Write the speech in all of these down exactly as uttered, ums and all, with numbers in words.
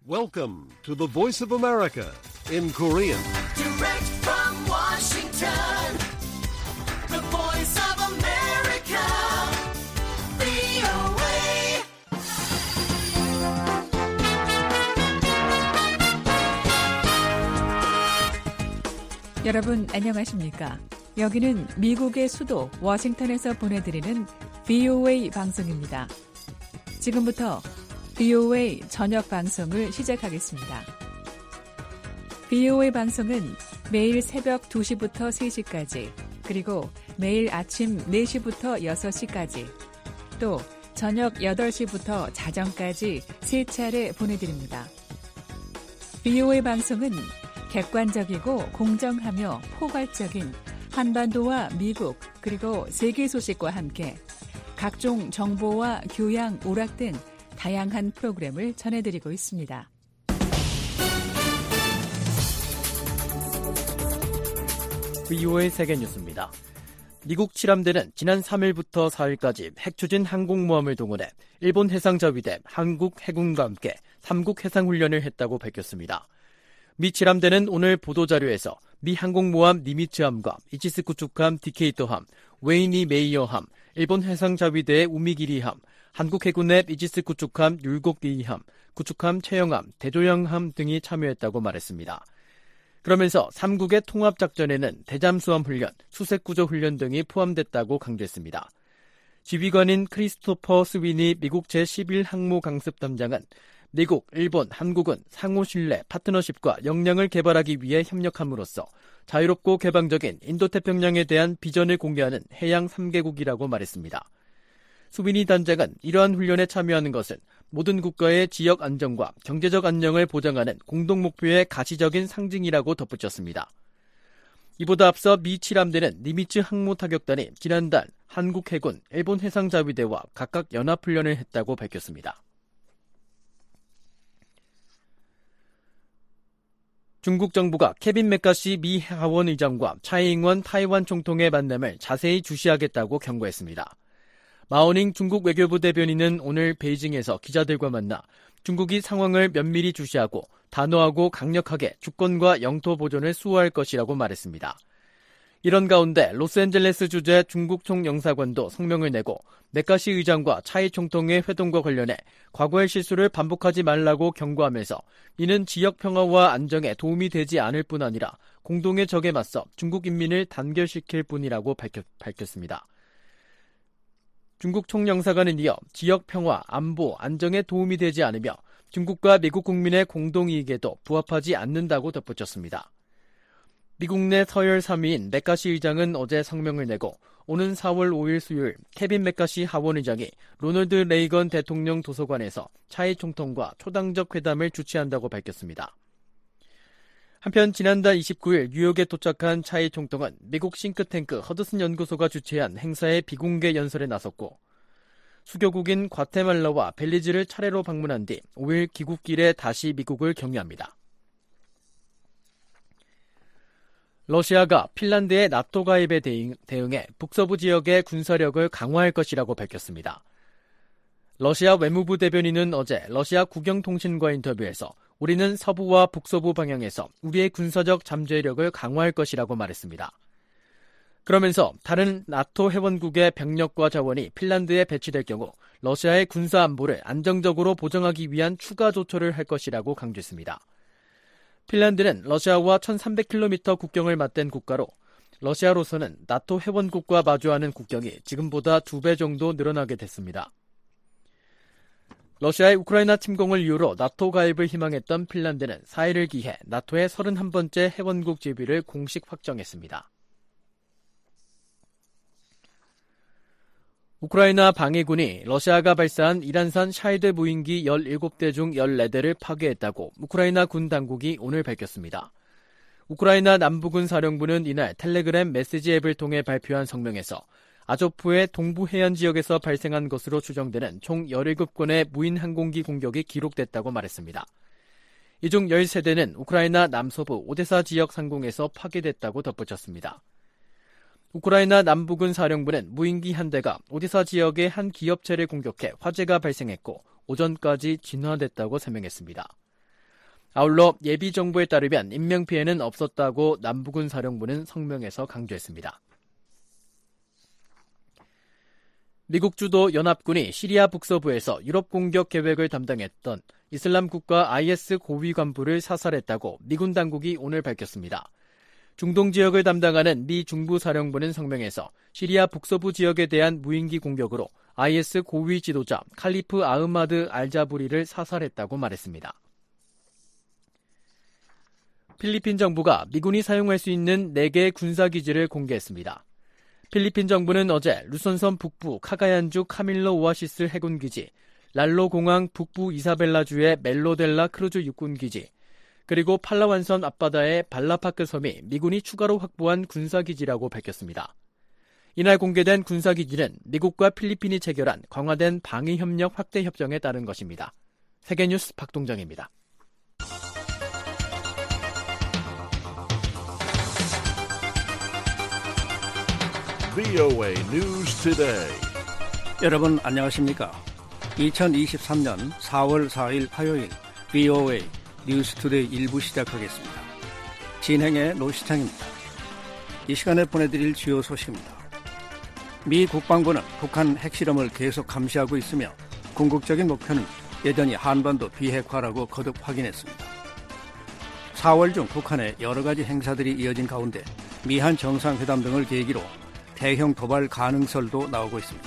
Welcome to the Voice of America in Korean. Direct from Washington, the Voice of America, 브이오에이. 여러분 안녕하십니까? 여기는 미국의 수도 워싱턴에서 보내드리는 브이오에이 방송입니다. 지금부터 브이오에이 저녁 방송을 시작하겠습니다. 브이오에이 방송은 매일 새벽 두 시부터 세 시까지, 그리고 매일 아침 네 시부터 여섯 시까지, 또 저녁 여덟 시부터 자정까지 세 차례 보내드립니다. 브이오에이 방송은 객관적이고 공정하며 포괄적인 한반도와 미국 그리고 세계 소식과 함께 각종 정보와 교양, 오락 등 다양한 프로그램을 전해드리고 있습니다. 브이오에이 세계뉴스입니다. 미국 칠함대는 지난 삼 일부터 사 일까지 핵추진 항공모함을 동원해 일본 해상자위대, 한국 해군과 함께 삼국 해상훈련을 했다고 밝혔습니다. 미 칠함대는 오늘 보도자료에서 미 항공모함 니미츠함과 이치스 구축함 디케이터함, 웨이니 메이어함, 일본 해상자위대의 우미기리함, 한국 해군의 이치스 구축함 율곡리함, 구축함 최영함, 대조영함 등이 참여했다고 말했습니다. 그러면서 삼국의 통합작전에는 대잠수함 훈련, 수색구조 훈련 등이 포함됐다고 강조했습니다. 지휘관인 크리스토퍼 스위니 미국 제십일 항모강습단장은 미국, 일본, 한국은 상호 신뢰, 파트너십과 역량을 개발하기 위해 협력함으로써 자유롭고 개방적인 인도태평양에 대한 비전을 공개하는 해양 삼 개국이라고 말했습니다. 스위니 단장은 이러한 훈련에 참여하는 것은 모든 국가의 지역 안정과 경제적 안녕을 보장하는 공동 목표의 가시적인 상징이라고 덧붙였습니다. 이보다 앞서 미 칠함대는 니미츠 항모타격단이 지난달 한국 해군, 일본 해상자위대와 각각 연합훈련을 했다고 밝혔습니다. 중국 정부가 케빈 맥카시 미 하원 의장과 차이잉원 타이완 총통의 만남을 자세히 주시하겠다고 경고했습니다. 마오닝 중국 외교부 대변인은 오늘 베이징에서 기자들과 만나 중국이 상황을 면밀히 주시하고 단호하고 강력하게 주권과 영토 보존을 수호할 것이라고 말했습니다. 이런 가운데 로스앤젤레스 주재 중국 총영사관도 성명을 내고 맥카시 의장과 차이 총통의 회동과 관련해 과거의 실수를 반복하지 말라고 경고하면서 이는 지역 평화와 안정에 도움이 되지 않을 뿐 아니라 공동의 적에 맞서 중국 인민을 단결시킬 뿐이라고 밝혔, 밝혔습니다. 중국 총영사관은 이어 지역 평화, 안보, 안정에 도움이 되지 않으며 중국과 미국 국민의 공동이익에도 부합하지 않는다고 덧붙였습니다. 미국 내 서열 삼 위인 맥카시 의장은 어제 성명을 내고 오는 사월 오일 수요일 케빈 맥카시 하원 의장이 로널드 레이건 대통령 도서관에서 차이 총통과 초당적 회담을 주최한다고 밝혔습니다. 한편 지난달 이십구일 뉴욕에 도착한 차이 총통은 미국 싱크탱크 허드슨 연구소가 주최한 행사의 비공개 연설에 나섰고 수교국인 과테말라와 벨리즈를 차례로 방문한 뒤 오일 귀국길에 다시 미국을 경유합니다. 러시아가 핀란드의 나토 가입에 대응해 북서부 지역의 군사력을 강화할 것이라고 밝혔습니다. 러시아 외무부 대변인은 어제 러시아 국영통신과 인터뷰에서 우리는 서부와 북서부 방향에서 우리의 군사적 잠재력을 강화할 것이라고 말했습니다. 그러면서 다른 나토 회원국의 병력과 자원이 핀란드에 배치될 경우 러시아의 군사 안보를 안정적으로 보장하기 위한 추가 조처를 할 것이라고 강조했습니다. 핀란드는 러시아와 천삼백 킬로미터 국경을 맞댄 국가로 러시아로서는 나토 회원국과 마주하는 국경이 지금보다 두 배 정도 늘어나게 됐습니다. 러시아의 우크라이나 침공을 이유로 나토 가입을 희망했던 핀란드는 사 일을 기해 나토의 서른한 번째 회원국 지위를 공식 확정했습니다. 우크라이나 방해군이 러시아가 발사한 이란산 샤이드 무인기 열일곱 대 중 열네 대를 파괴했다고 우크라이나 군 당국이 오늘 밝혔습니다. 우크라이나 남부군 사령부는 이날 텔레그램 메시지 앱을 통해 발표한 성명에서 아조프의 동부 해안 지역에서 발생한 것으로 추정되는 총 열일곱 건의 무인 항공기 공격이 기록됐다고 말했습니다. 이 중 열세 대는 우크라이나 남서부 오데사 지역 상공에서 파괴됐다고 덧붙였습니다. 우크라이나 남부군 사령부는 무인기 한 대가 오데사 지역의 한 기업체를 공격해 화재가 발생했고 오전까지 진화됐다고 설명했습니다. 아울러 예비정보에 따르면 인명피해는 없었다고 남부군 사령부는 성명에서 강조했습니다. 미국 주도 연합군이 시리아 북서부에서 유럽 공격 계획을 담당했던 이슬람 국가 아이에스 고위 간부를 사살했다고 미군 당국이 오늘 밝혔습니다. 중동 지역을 담당하는 미 중부사령부는 성명에서 시리아 북서부 지역에 대한 무인기 공격으로 아이에스 고위 지도자 칼리프 아흐마드 알자부리를 사살했다고 말했습니다. 필리핀 정부가 미군이 사용할 수 있는 네 개의 군사기지를 공개했습니다. 필리핀 정부는 어제 루손섬 북부 카가얀주 카밀로 오아시스 해군기지, 랄로 공항 북부 이사벨라주의 멜로델라 크루즈 육군기지, 그리고 팔라완선 앞바다의 발라파크 섬이 미군이 추가로 확보한 군사기지라고 밝혔습니다. 이날 공개된 군사기지는 미국과 필리핀이 체결한 강화된 방위협력 확대 협정에 따른 것입니다. 세계뉴스 박동정입니다. 브이오에이 News Today. 여러분 안녕하십니까? 이천이십삼년 사월 사일 화요일 브이오에이 뉴스 투데이 일부 시작하겠습니다. 진행의 노시창입니다. 이 시간에 보내드릴 주요 소식입니다. 미 국방부는 북한 핵실험을 계속 감시하고 있으며 궁극적인 목표는 여전히 한반도 비핵화라고 거듭 확인했습니다. 사월 중 북한의 여러 가지 행사들이 이어진 가운데 미한 정상회담 등을 계기로 대형 도발 가능설도 나오고 있습니다.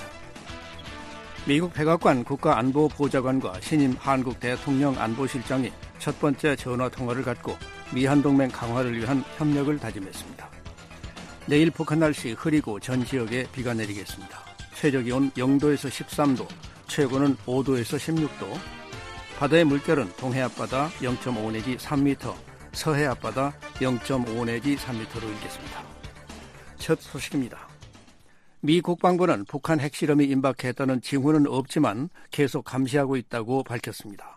미국 백악관 국가안보보좌관과 신임 한국 대통령 안보실장이 첫 번째 전화통화를 갖고 미한동맹 강화를 위한 협력을 다짐했습니다. 내일 북한 날씨 흐리고 전 지역에 비가 내리겠습니다. 최저기온 영도에서 십삼도, 최고는 오도에서 십육도, 바다의 물결은 동해 앞바다 영 점 오 내지 삼 미터, 서해 앞바다 영 점 오 내지 삼 미터로 일겠습니다. 첫 소식입니다. 미 국방부는 북한 핵실험이 임박했다는 징후는 없지만 계속 감시하고 있다고 밝혔습니다.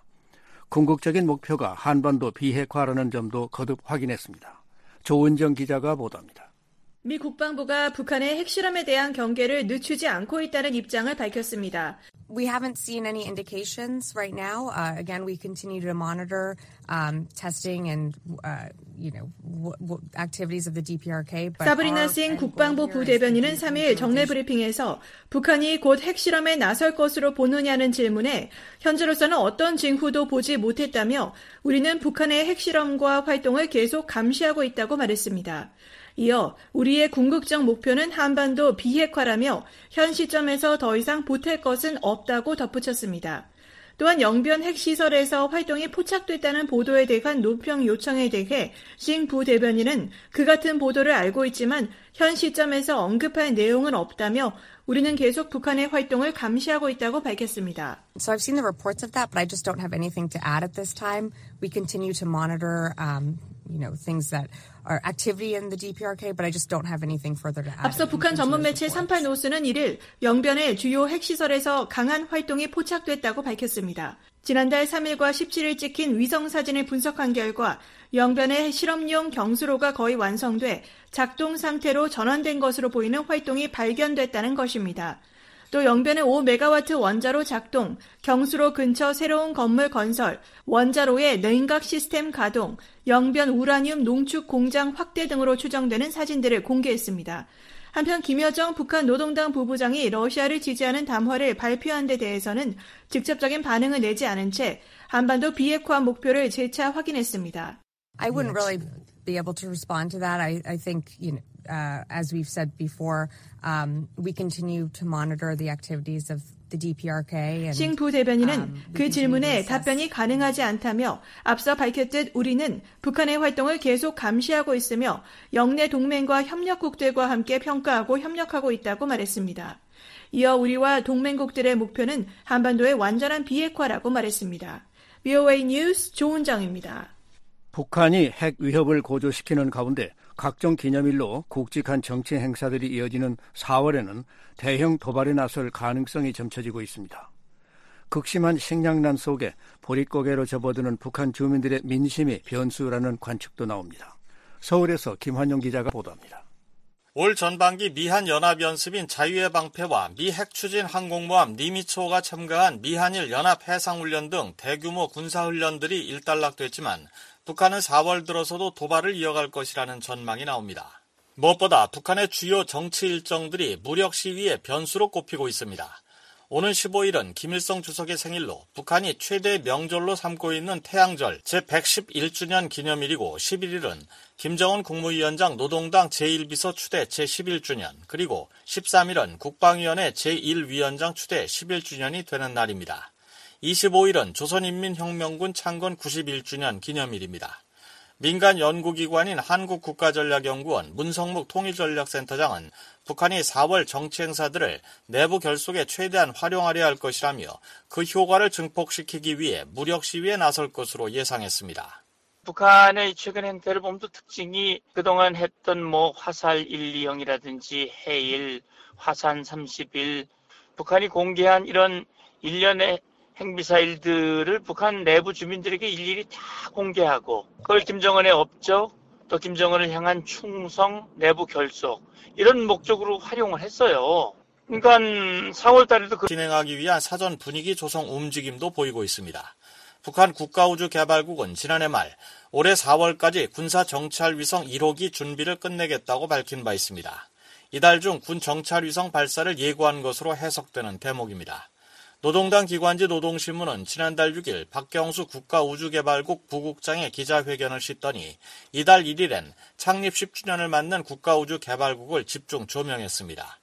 궁극적인 목표가 한반도 비핵화라는 점도 거듭 확인했습니다. 조은정 기자가 보도합니다. 미 국방부가 북한의 핵실험에 대한 경계를 늦추지 않고 있다는 입장을 밝혔습니다. We haven't seen any indications right now. Uh, again, we continue to monitor um, testing and uh, you know w- w- activities of the 디피아르케이. 사브리나 싱 국방부 부대변인은 삼일 정례 브리핑에서 북한이 곧 핵실험에 나설 것으로 보느냐는 질문에 현재로서는 어떤 징후도 보지 못했다며 우리는 북한의 핵실험과 활동을 계속 감시하고 있다고 말했습니다. 이어 우리의 궁극적 목표는 한반도 비핵화라며 현 시점에서 더 이상 보탤 것은 없다고 덧붙였습니다. 또한 영변 핵시설에서 활동이 포착됐다는 보도에 대한 노평 요청에 대해 싱 부대변인은 그 같은 보도를 알고 있지만 현 시점에서 언급할 내용은 없다며 우리는 계속 북한의 활동을 감시하고 있다고 밝혔습니다. So I've seen the reports of that, but I just don't have anything to add at this time. We continue to monitor, um, you know, things that are activity in the 디피아르케이, but I just don't have anything further to add. 앞서 북한 전문 매체 삼팔 노스는 일일 영변의 주요 핵시설에서 강한 활동이 포착됐다고 밝혔습니다. 지난달 삼일과 십칠일 찍힌 위성사진을 분석한 결과 영변의 실험용 경수로가 거의 완성돼 작동 상태로 전환된 것으로 보이는 활동이 발견됐다는 것입니다. 또 영변의 오 메가와트 원자로 작동, 경수로 근처 새로운 건물 건설, 원자로의 냉각 시스템 가동, 영변 우라늄 농축 공장 확대 등으로 추정되는 사진들을 공개했습니다. 한편 김여정 북한 노동당 부부장이 러시아를 지지하는 담화를 발표한 데 대해서는 직접적인 반응을 내지 않은 채 한반도 비핵화 목표를 재차 확인했습니다. I wouldn't really be able to respond to that. I, I think, you know, uh, as we've said before, um, we continue to monitor the activities of the 디피아르케이. 싱 부대변인은 그 질문에 답변이 가능하지 않다며 앞서 밝혔듯 우리는 북한의 활동을 계속 감시하고 있으며 영내 동맹과 협력국들과 함께 평가하고 협력하고 있다고 말했습니다. 이어 우리와 동맹국들의 목표는 한반도의 완전한 비핵화라고 말했습니다. 브이오에이 뉴스 조은정입니다. 북한이 핵 위협을 고조시키는 가운데 각종 기념일로 굵직한 정치 행사들이 이어지는 사월에는 대형 도발에 나설 가능성이 점쳐지고 있습니다. 극심한 식량난 속에 보릿고개로 접어드는 북한 주민들의 민심이 변수라는 관측도 나옵니다. 서울에서 김환용 기자가 보도합니다. 올 전반기 미한연합연습인 자유의 방패와 미 핵추진 항공모함 니미츠호가 참가한 미한일 연합해상훈련 등 대규모 군사훈련들이 일단락됐지만 북한은 사월 들어서도 도발을 이어갈 것이라는 전망이 나옵니다. 무엇보다 북한의 주요 정치 일정들이 무력 시위의 변수로 꼽히고 있습니다. 오는 십오일은 김일성 주석의 생일로 북한이 최대 명절로 삼고 있는 태양절 제백십일 주년 기념일이고 십일일은 김정은 국무위원장 노동당 제일 비서 추대 제십일 주년 그리고 십삼일은 국방위원회 제일 위원장 추대 십일 주년이 되는 날입니다. 이십오일은 조선인민혁명군 창건 구십일 주년 기념일입니다. 민간 연구기관인 한국국가전략연구원 문성묵 통일전략센터장은 북한이 사월 정치 행사들을 내부 결속에 최대한 활용하려 할 것이라며 그 효과를 증폭시키기 위해 무력 시위에 나설 것으로 예상했습니다. 북한의 최근 행태를 보면 또 특징이 그동안 했던 뭐 화살 일이영이라든지 해일, 화산 삼십일, 북한이 공개한 이런 일련의 핵미사일들을 북한 내부 주민들에게 일일이 다 공개하고 그걸 김정은의 업적, 또 김정은을 향한 충성, 내부 결속 이런 목적으로 활용을 했어요. 그러니까 사월 달에도 그... 진행하기 위한 사전 분위기 조성 움직임도 보이고 있습니다. 북한 국가우주개발국은 지난해 말 올해 사월까지 군사정찰위성 일 호기 준비를 끝내겠다고 밝힌 바 있습니다. 이달 중 군 정찰위성 발사를 예고한 것으로 해석되는 대목입니다. 노동당 기관지 노동신문은 지난달 육일 박경수 국가우주개발국 부국장의 기자회견을 싣더니 이달 일일엔 창립 십 주년을 맞는 국가우주개발국을 집중 조명했습니다.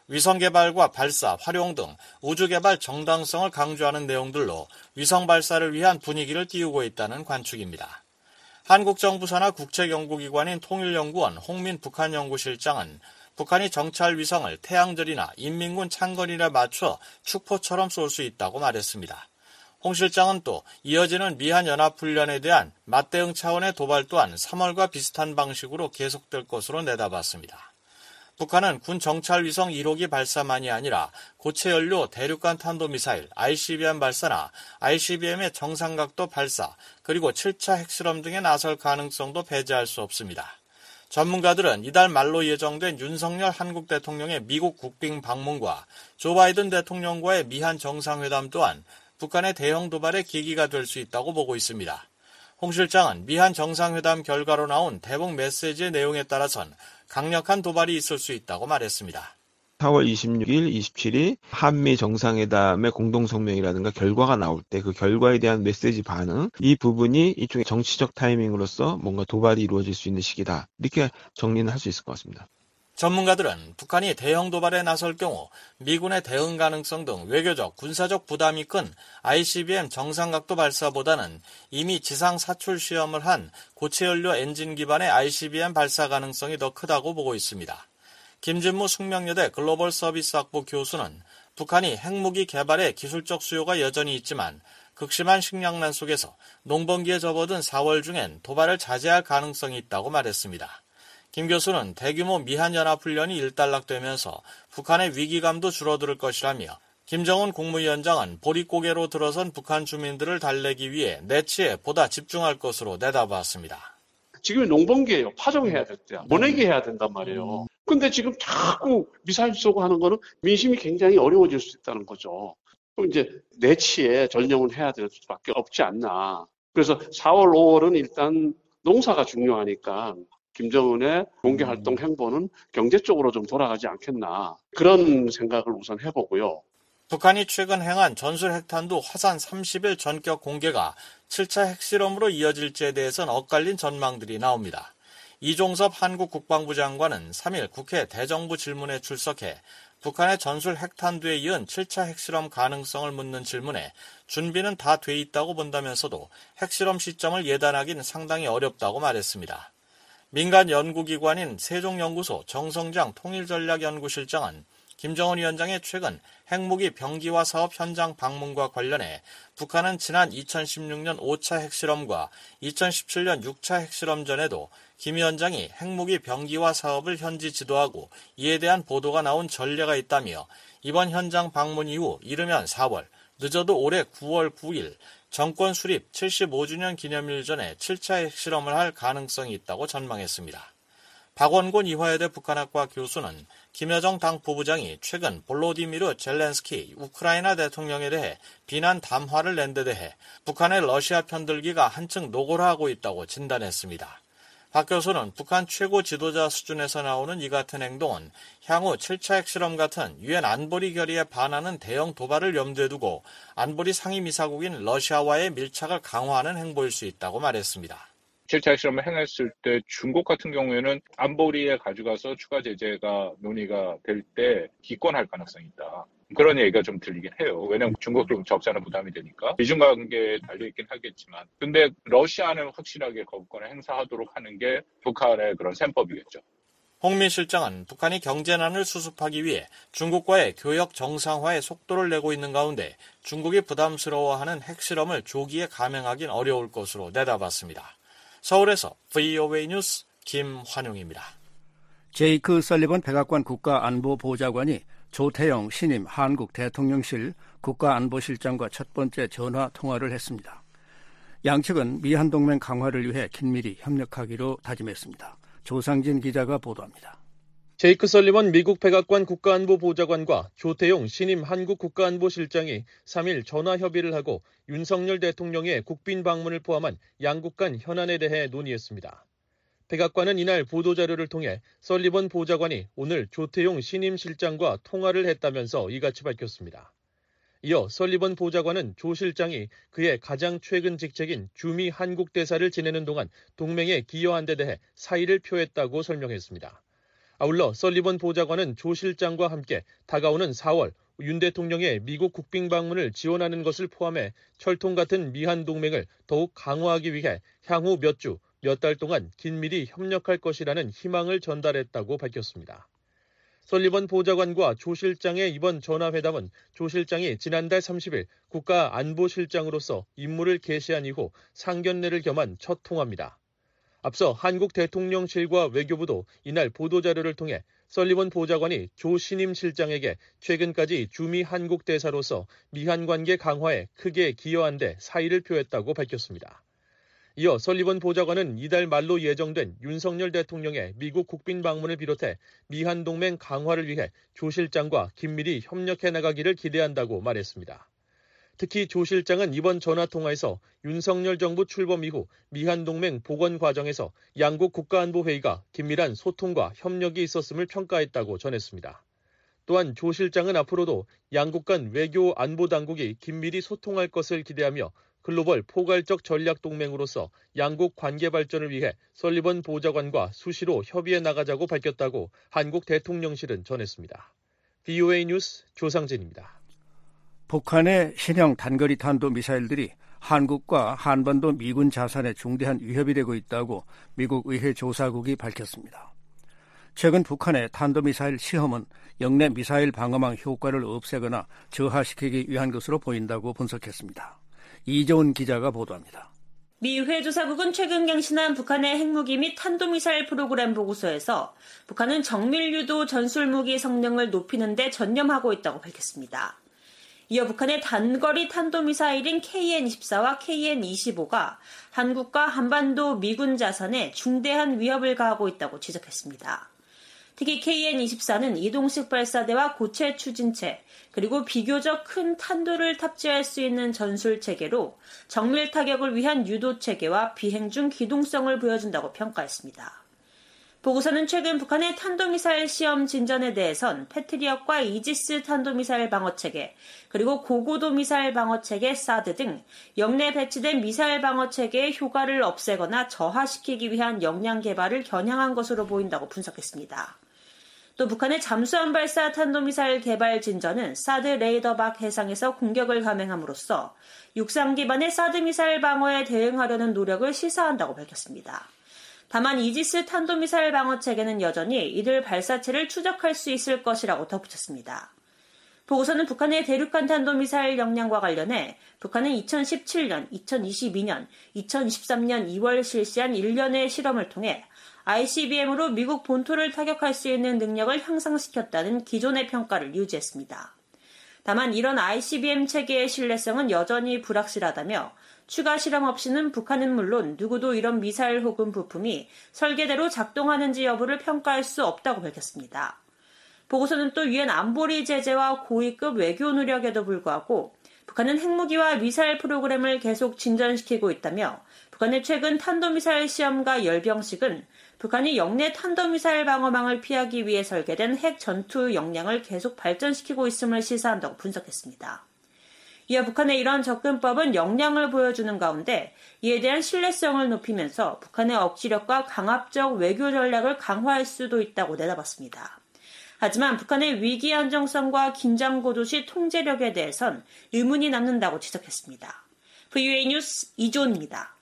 위성개발과 발사, 활용 등 우주개발 정당성을 강조하는 내용들로 위성 발사를 위한 분위기를 띄우고 있다는 관측입니다. 한국정부 산하 국책연구기관인 통일연구원 홍민 북한연구실장은 북한이 정찰 위성을 태양절이나 인민군 창건일에 맞춰 축포처럼 쏠 수 있다고 말했습니다. 홍 실장은 또 이어지는 미한연합훈련에 대한 맞대응 차원의 도발 또한 삼월과 비슷한 방식으로 계속될 것으로 내다봤습니다. 북한은 군 정찰 위성 일 호기 발사만이 아니라 고체연료 대륙간 탄도미사일 아이씨비엠 발사나 아이씨비엠의 정상각도 발사 그리고 칠 차 핵실험 등에 나설 가능성도 배제할 수 없습니다. 전문가들은 이달 말로 예정된 윤석열 한국 대통령의 미국 국빈 방문과 조 바이든 대통령과의 미한 정상회담 또한 북한의 대형 도발의 계기가 될 수 있다고 보고 있습니다. 홍 실장은 미한 정상회담 결과로 나온 대북 메시지의 내용에 따라선 강력한 도발이 있을 수 있다고 말했습니다. 사월 이십육일, 이십칠일 한미 정상회담의 공동성명이라든가 결과가 나올 때 그 결과에 대한 메시지 반응, 이 부분이 일종의 정치적 타이밍으로서 뭔가 도발이 이루어질 수 있는 시기다. 이렇게 정리는 할 수 있을 것 같습니다. 전문가들은 북한이 대형 도발에 나설 경우 미군의 대응 가능성 등 외교적, 군사적 부담이 큰 아이씨비엠 정상각도 발사보다는 이미 지상 사출 시험을 한 고체연료 엔진 기반의 아이씨비엠 발사 가능성이 더 크다고 보고 있습니다. 김진무 숙명여대 글로벌 서비스학부 교수는 북한이 핵무기 개발에 기술적 수요가 여전히 있지만 극심한 식량난 속에서 농번기에 접어든 사월 중엔 도발을 자제할 가능성이 있다고 말했습니다. 김 교수는 대규모 미한연합훈련이 일단락되면서 북한의 위기감도 줄어들 것이라며 김정은 국무위원장은 보릿고개로 들어선 북한 주민들을 달래기 위해 내치에 보다 집중할 것으로 내다봤습니다. 지금 농번기예요. 파종해야 될 때야. 모내기 해야 된단 말이에요. 근데 지금 자꾸 미사일 쏘고 하는 거는 민심이 굉장히 어려워질 수 있다는 거죠. 그럼 이제 내치에 전념을 해야 될 수밖에 없지 않나. 그래서 사월, 오월은 일단 농사가 중요하니까 김정은의 공개활동 행보는 경제 쪽으로 좀 돌아가지 않겠나. 그런 생각을 우선 해보고요. 북한이 최근 행한 전술 핵탄두 화산 삼십일 전격 공개가 칠 차 핵실험으로 이어질지에 대해서는 엇갈린 전망들이 나옵니다. 이종섭 한국 국방부 장관은 삼일 국회 대정부 질문에 출석해 북한의 전술 핵탄두에 이은 칠 차 핵실험 가능성을 묻는 질문에 준비는 다 돼 있다고 본다면서도 핵실험 시점을 예단하기는 상당히 어렵다고 말했습니다. 민간 연구기관인 세종연구소 정성장 통일전략연구실장은 김정은 위원장의 최근 핵무기 병기화 사업 현장 방문과 관련해 북한은 지난 이천십육년 오 차 핵실험과 이천십칠년 육 차 핵실험 전에도 김 위원장이 핵무기 병기화 사업을 현지 지도하고 이에 대한 보도가 나온 전례가 있다며 이번 현장 방문 이후 이르면 사월, 늦어도 올해 구월 구일 정권 수립 칠십오 주년 기념일 전에 칠 차 핵실험을 할 가능성이 있다고 전망했습니다. 박원곤 이화여대 북한학과 교수는 김여정 당 부부장이 최근 볼로디미르 젤렌스키 우크라이나 대통령에 대해 비난 담화를 낸 데 대해 북한의 러시아 편들기가 한층 노골화하고 있다고 진단했습니다. 박 교수는 북한 최고 지도자 수준에서 나오는 이 같은 행동은 향후 칠 차 핵실험 같은 유엔 안보리 결의에 반하는 대형 도발을 염두에 두고 안보리 상임이사국인 러시아와의 밀착을 강화하는 행보일 수 있다고 말했습니다. 칠 차 핵실험을 행했을 때 중국 같은 경우에는 안보리에 가져가서 추가 제재가 논의가 될 때 기권할 가능성이 있다. 그런 얘기가 좀 들리긴 해요. 왜냐하면 중국도 적잖아 부담이 되니까. 미중 관계에 달려있긴 하겠지만. 근데 러시아는 확실하게 거부권을 행사하도록 하는 게 북한의 그런 셈법이겠죠. 홍민 실장은 북한이 경제난을 수습하기 위해 중국과의 교역 정상화에 속도를 내고 있는 가운데 중국이 부담스러워하는 핵실험을 조기에 감행하긴 어려울 것으로 내다봤습니다. 서울에서 브이오에이 뉴스 김환용입니다. 제이크 설리번 백악관 국가안보보좌관이 조태영 신임 한국 대통령실 국가안보실장과 첫 번째 전화 통화를 했습니다. 양측은 미한동맹 강화를 위해 긴밀히 협력하기로 다짐했습니다. 조상진 기자가 보도합니다. 제이크 설리번 미국 백악관 국가안보보좌관과 조태용 신임 한국 국가안보실장이 삼 일 전화 협의를 하고 윤석열 대통령의 국빈 방문을 포함한 양국 간 현안에 대해 논의했습니다. 백악관은 이날 보도자료를 통해 설리번 보좌관이 오늘 조태용 신임 실장과 통화를 했다면서 이같이 밝혔습니다. 이어 설리번 보좌관은 조 실장이 그의 가장 최근 직책인 주미 한국 대사를 지내는 동안 동맹에 기여한 데 대해 사의를 표했다고 설명했습니다. 아울러 설리번 보좌관은 조 실장과 함께 다가오는 사월 윤 대통령의 미국 국빈 방문을 지원하는 것을 포함해 철통 같은 미한 동맹을 더욱 강화하기 위해 향후 몇 주, 몇 달 동안 긴밀히 협력할 것이라는 희망을 전달했다고 밝혔습니다. 설리번 보좌관과 조 실장의 이번 전화회담은 조 실장이 지난달 삼십 일 국가안보실장으로서 임무를 개시한 이후 상견례를 겸한 첫 통화입니다. 앞서 한국 대통령실과 외교부도 이날 보도자료를 통해 설리번 보좌관이 조 신임 실장에게 최근까지 주미 한국 대사로서 미한 관계 강화에 크게 기여한 데 사의를 표했다고 밝혔습니다. 이어 설리번 보좌관은 이달 말로 예정된 윤석열 대통령의 미국 국빈 방문을 비롯해 미한 동맹 강화를 위해 조 실장과 긴밀히 협력해 나가기를 기대한다고 말했습니다. 특히 조 실장은 이번 전화통화에서 윤석열 정부 출범 이후 미한 동맹 복원 과정에서 양국 국가안보회의가 긴밀한 소통과 협력이 있었음을 평가했다고 전했습니다. 또한 조 실장은 앞으로도 양국 간 외교 안보 당국이 긴밀히 소통할 것을 기대하며 글로벌 포괄적 전략 동맹으로서 양국 관계 발전을 위해 설리번 보좌관과 수시로 협의해 나가자고 밝혔다고 한국 대통령실은 전했습니다. 브이오에이 뉴스 조상진입니다. 북한의 신형 단거리 탄도 미사일들이 한국과 한반도 미군 자산에 중대한 위협이 되고 있다고 미국 의회 조사국이 밝혔습니다. 최근 북한의 탄도미사일 시험은 영내 미사일 방어망 효과를 없애거나 저하시키기 위한 것으로 보인다고 분석했습니다. 이재훈 기자가 보도합니다. 미 의회 조사국은 최근 갱신한 북한의 핵무기 및 탄도미사일 프로그램 보고서에서 북한은 정밀유도 전술무기 성능을 높이는 데 전념하고 있다고 밝혔습니다. 이어 북한의 단거리 탄도미사일인 케이엔 이십사와 케이엔 이십오가 한국과 한반도 미군 자산에 중대한 위협을 가하고 있다고 지적했습니다. 특히 케이엔 이십사는 이동식 발사대와 고체 추진체, 그리고 비교적 큰 탄도를 탑재할 수 있는 전술 체계로 정밀 타격을 위한 유도 체계와 비행 중 기동성을 보여준다고 평가했습니다. 보고서는 최근 북한의 탄도미사일 시험 진전에 대해선 패트리엇과 이지스 탄도미사일 방어체계, 그리고 고고도 미사일 방어체계 사드 등 영내 배치된 미사일 방어체계의 효과를 없애거나 저하시키기 위한 역량 개발을 겨냥한 것으로 보인다고 분석했습니다. 또 북한의 잠수함 발사 탄도미사일 개발 진전은 사드 레이더박 해상에서 공격을 감행함으로써 육상 기반의 사드 미사일 방어에 대응하려는 노력을 시사한다고 밝혔습니다. 다만 이지스 탄도미사일 방어체계는 여전히 이들 발사체를 추적할 수 있을 것이라고 덧붙였습니다. 보고서는 북한의 대륙간 탄도미사일 역량과 관련해 북한은 이천십칠 년, 이천이십이 년, 이천이십삼 년 이월 실시한 일련의 실험을 통해 아이씨비엠으로 미국 본토를 타격할 수 있는 능력을 향상시켰다는 기존의 평가를 유지했습니다. 다만 이런 아이씨비엠 체계의 신뢰성은 여전히 불확실하다며 추가 실험 없이는 북한은 물론 누구도 이런 미사일 혹은 부품이 설계대로 작동하는지 여부를 평가할 수 없다고 밝혔습니다. 보고서는 또 유엔 안보리 제재와 고위급 외교 노력에도 불구하고 북한은 핵무기와 미사일 프로그램을 계속 진전시키고 있다며 북한의 최근 탄도미사일 시험과 열병식은 북한이 영내 탄도미사일 방어망을 피하기 위해 설계된 핵 전투 역량을 계속 발전시키고 있음을 시사한다고 분석했습니다. 이어 북한의 이런 접근법은 역량을 보여주는 가운데 이에 대한 신뢰성을 높이면서 북한의 억지력과 강압적 외교 전략을 강화할 수도 있다고 내다봤습니다. 하지만 북한의 위기 안정성과 긴장 고도시 통제력에 대해선 의문이 남는다고 지적했습니다. 브이오에이 뉴스 이조은입니다.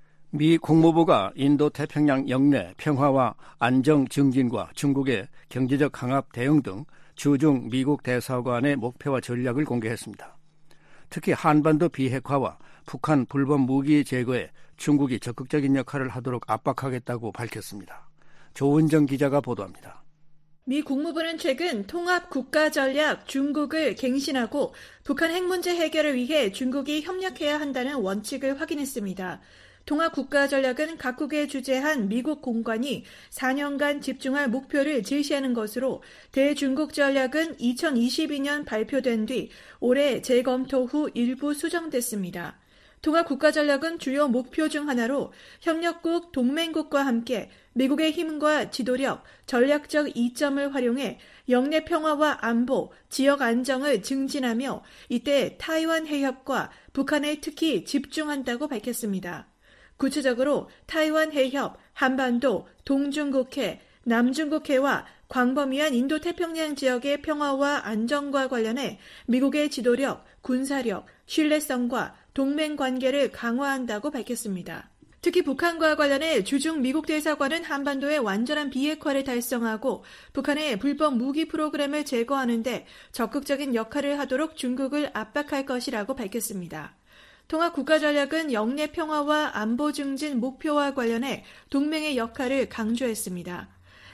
미 국무부가 인도태평양 영내 평화와 안정 증진과 중국의 경제적 강압 대응 등 주중 미국 대사관의 목표와 전략을 공개했습니다. 특히 한반도 비핵화와 북한 불법 무기 제거에 중국이 적극적인 역할을 하도록 압박하겠다고 밝혔습니다. 조은정 기자가 보도합니다. 미 국무부는 최근 통합 국가 전략 중국을 갱신하고 북한 핵 문제 해결을 위해 중국이 협력해야 한다는 원칙을 확인했습니다. 통합 국가 전략은 각국에 주재한 미국 공관이 사 년간 집중할 목표를 제시하는 것으로 대중국 전략은 이천이십이 년 발표된 뒤 올해 재검토 후 일부 수정됐습니다. 통합 국가 전략은 주요 목표 중 하나로 협력국, 동맹국과 함께 미국의 힘과 지도력, 전략적 이점을 활용해 영내 평화와 안보, 지역 안정을 증진하며 이때 타이완 해협과 북한에 특히 집중한다고 밝혔습니다. 구체적으로 타이완 해협, 한반도, 동중국해, 남중국해와 광범위한 인도태평양 지역의 평화와 안정과 관련해 미국의 지도력, 군사력, 신뢰성과 동맹 관계를 강화한다고 밝혔습니다. 특히 북한과 관련해 주중 미국 대사관은 한반도의 완전한 비핵화를 달성하고 북한의 불법 무기 프로그램을 제거하는 데 적극적인 역할을 하도록 중국을 압박할 것이라고 밝혔습니다. 통합 국가 전략은 영내 평화와 안보 증진 목표와 관련해 동맹의 역할을 강조했습니다.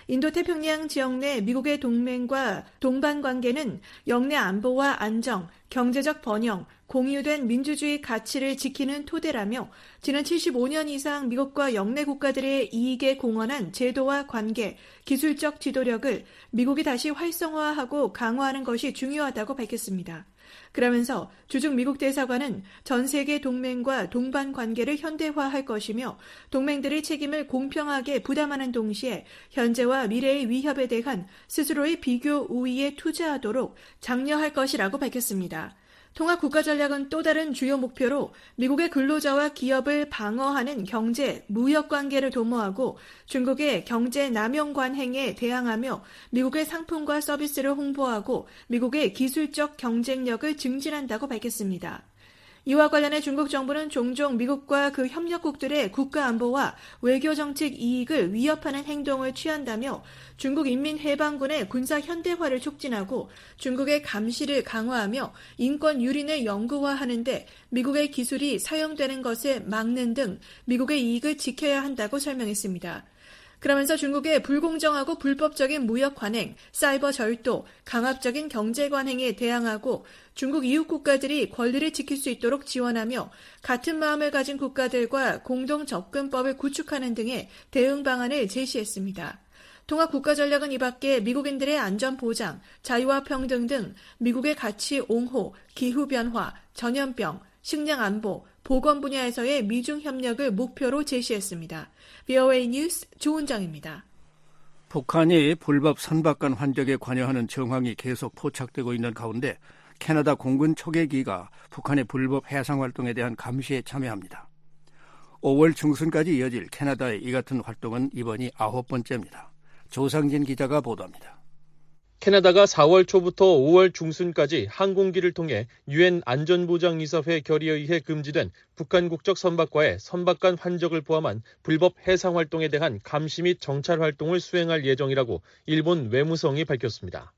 인도태평양 지역 내 미국의 동맹과 동반 관계는 영내 안보와 안정, 경제적 번영, 공유된 민주주의 가치를 지키는 토대라며 지난 칠십오 년 이상 미국과 영내 국가들의 이익에 공헌한 제도와 관계, 기술적 지도력을 미국이 다시 활성화하고 강화하는 것이 중요하다고 밝혔습니다. 그러면서 주중 미국 대사관은 전 세계 동맹과 동반 관계를 현대화할 것이며 동맹들의 책임을 공평하게 부담하는 동시에 현재와 미래의 위협에 대한 스스로의 비교 우위에 투자하도록 장려할 것이라고 밝혔습니다. 통합 국가 전략은 또 다른 주요 목표로 미국의 근로자와 기업을 방어하는 경제, 무역 관계를 도모하고 중국의 경제 남용 관행에 대항하며 미국의 상품과 서비스를 홍보하고 미국의 기술적 경쟁력을 증진한다고 밝혔습니다. 이와 관련해 중국 정부는 종종 미국과 그 협력국들의 국가 안보와 외교 정책 이익을 위협하는 행동을 취한다며 중국 인민해방군의 군사 현대화를 촉진하고 중국의 감시를 강화하며 인권 유린을 영구화하는 데 미국의 기술이 사용되는 것을 막는 등 미국의 이익을 지켜야 한다고 설명했습니다. 그러면서 중국의 불공정하고 불법적인 무역 관행, 사이버 절도, 강압적인 경제 관행에 대항하고 중국 이웃 국가들이 권리를 지킬 수 있도록 지원하며 같은 마음을 가진 국가들과 공동 접근법을 구축하는 등의 대응 방안을 제시했습니다. 통합 국가 전략은 이 밖에 미국인들의 안전 보장, 자유와 평등 등 미국의 가치 옹호, 기후 변화, 전염병, 식량 안보, 보건 분야에서의 미중 협력을 목표로 제시했습니다. 브이오에이 뉴스 조은정입니다. 북한이 불법 선박간 환적에 관여하는 정황이 계속 포착되고 있는 가운데 캐나다 공군 초계기가 북한의 불법 해상 활동에 대한 감시에 참여합니다. 오월 중순까지 이어질 캐나다의 이 같은 활동은 이번이 아홉 번째입니다. 조상진 기자가 보도합니다. 캐나다가 사월 초부터 오월 중순까지 항공기를 통해 유엔 안전보장이사회 결의에 의해 금지된 북한 국적 선박과의 선박간 환적을 포함한 불법 해상 활동에 대한 감시 및 정찰 활동을 수행할 예정이라고 일본 외무성이 밝혔습니다.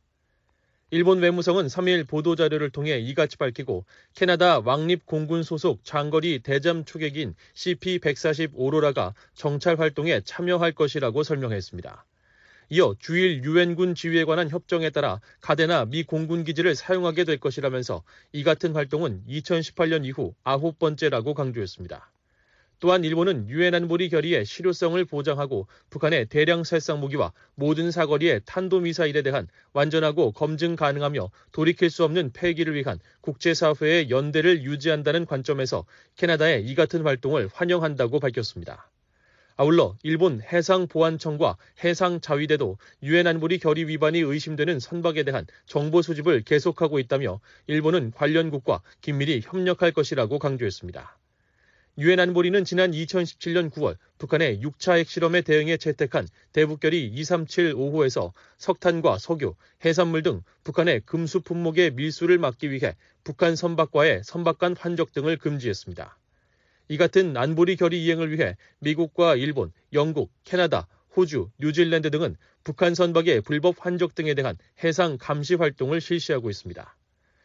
일본 외무성은 삼 일 보도자료를 통해 이같이 밝히고 캐나다 왕립 공군 소속 장거리 대잠 초계기인 씨피 백사십 오로라가 정찰 활동에 참여할 것이라고 설명했습니다. 이어 주일 유엔군 지휘에 관한 협정에 따라 가데나 미 공군 기지를 사용하게 될 것이라면서 이 같은 활동은 이천십팔 년 이후 아홉 번째라고 강조했습니다. 또한 일본은 유엔 안보리 결의의 실효성을 보장하고 북한의 대량 살상 무기와 모든 사거리의 탄도미사일에 대한 완전하고 검증 가능하며 돌이킬 수 없는 폐기를 위한 국제사회의 연대를 유지한다는 관점에서 캐나다의 이 같은 활동을 환영한다고 밝혔습니다. 아울러 일본 해상보안청과 해상자위대도 유엔 안보리 결의 위반이 의심되는 선박에 대한 정보 수집을 계속하고 있다며 일본은 관련국과 긴밀히 협력할 것이라고 강조했습니다. 유엔 안보리는 지난 이천십칠 년 구월 북한의 육 차 핵실험에 대응해 채택한 대북결의 이삼칠오 호에서 석탄과 석유, 해산물 등 북한의 금수 품목의 밀수를 막기 위해 북한 선박과의 선박 간 환적 등을 금지했습니다. 이 같은 안보리 결의 이행을 위해 미국과 일본, 영국, 캐나다, 호주, 뉴질랜드 등은 북한 선박의 불법 환적 등에 대한 해상 감시 활동을 실시하고 있습니다.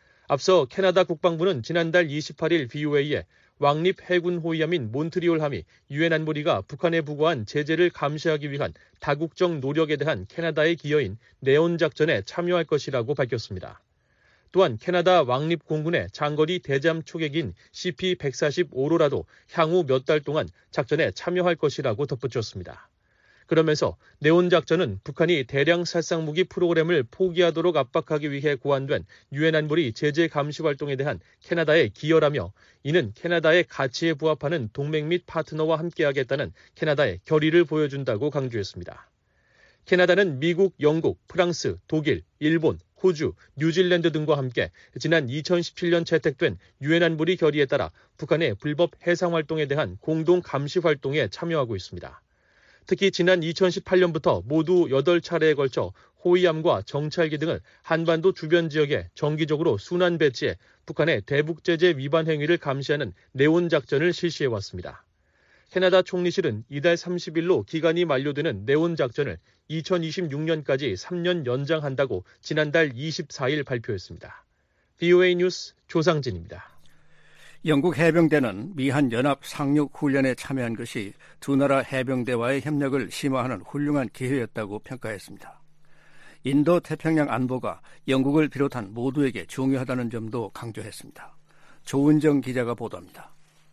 앞서 캐나다 국방부는 지난달 이십팔 일 브이오에이에 왕립 해군 호위함인 몬트리올 함이 유엔 안보리가 북한에 부과한 제재를 감시하기 위한 다국적 노력에 대한 캐나다의 기여인 네온 작전에 참여할 것이라고 밝혔습니다. 또한 캐나다 왕립 공군의 장거리 대잠 초계기인 씨피 백사십오로라도 향후 몇 달 동안 작전에 참여할 것이라고 덧붙였습니다. 그러면서 네온 작전은 북한이 대량 살상 무기 프로그램을 포기하도록 압박하기 위해 고안된 유엔 안보리 제재 감시 활동에 대한 캐나다의 기여라며 이는 캐나다의 가치에 부합하는 동맹 및 파트너와 함께하겠다는 캐나다의 결의를 보여준다고 강조했습니다. 캐나다는 미국, 영국, 프랑스, 독일, 일본, 호주, 뉴질랜드 등과 함께 지난 이천십칠 년 채택된 유엔 안보리 결의에 따라 북한의 불법 해상 활동에 대한 공동 감시 활동에 참여하고 있습니다. 특히 지난 이천십팔 년부터 모두 여덟 차례에 걸쳐 호위함과 정찰기 등을 한반도 주변 지역에 정기적으로 순환 배치해 북한의 대북 제재 위반 행위를 감시하는 네온 작전을 실시해왔습니다. 캐나다 총리실은 이달 삼십 일로 기간이 만료되는 네온 작전을 이천이십육 년까지 삼 년 연장한다고 지난달 이십사 일 발표했습니다. 브이오에이 뉴스 조상진입니다. 영국 해병대는 미한 연합 상륙 훈련에 참여한 것이 두 나라 해병대와의 협력을 심화하는 훌륭한 기회였다고 평가했습니다. 인도 태평양 안보가 영국을 비롯한 모두에게 중요하다는 점도 강조했습니다. 조은정 기자가 보도합니다.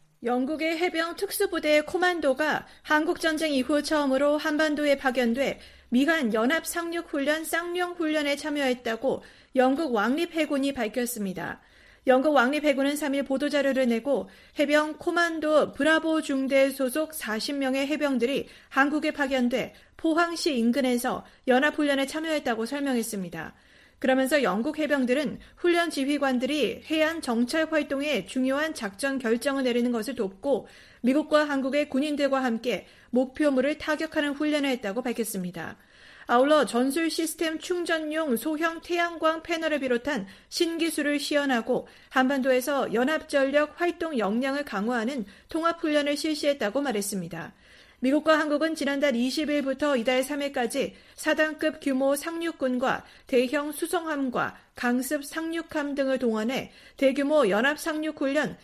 영국의 해병 특수부대 코만도가 한국전쟁 이후 처음으로 한반도에 파견돼 미한 연합 상륙훈련 쌍용훈련에 참여했다고 영국 왕립해군이 밝혔습니다. 영국 왕립해군은 삼 일 보도자료를 내고 해병 코만도 브라보 중대 소속 사십 명의 해병들이 한국에 파견돼 포항시 인근에서 연합훈련에 참여했다고 설명했습니다. 그러면서 영국 해병들은 훈련 지휘관들이 해안 정찰 활동에 중요한 작전 결정을 내리는 것을 돕고 미국과 한국의 군인들과 함께 목표물을 타격하는 훈련을 했다고 밝혔습니다. 아울러 전술 시스템 충전용 소형 태양광 패널을 비롯한 신기술을 시연하고 한반도에서 연합전력 활동 역량을 강화하는 통합훈련을 실시했다고 말했습니다. 미국과 한국은 지난달 이십 일부터 이달 삼 일까지 사단급 규모 상륙군과 대형 수송함과 강습 상륙함 등을 동원해 대규모 연합 상륙훈련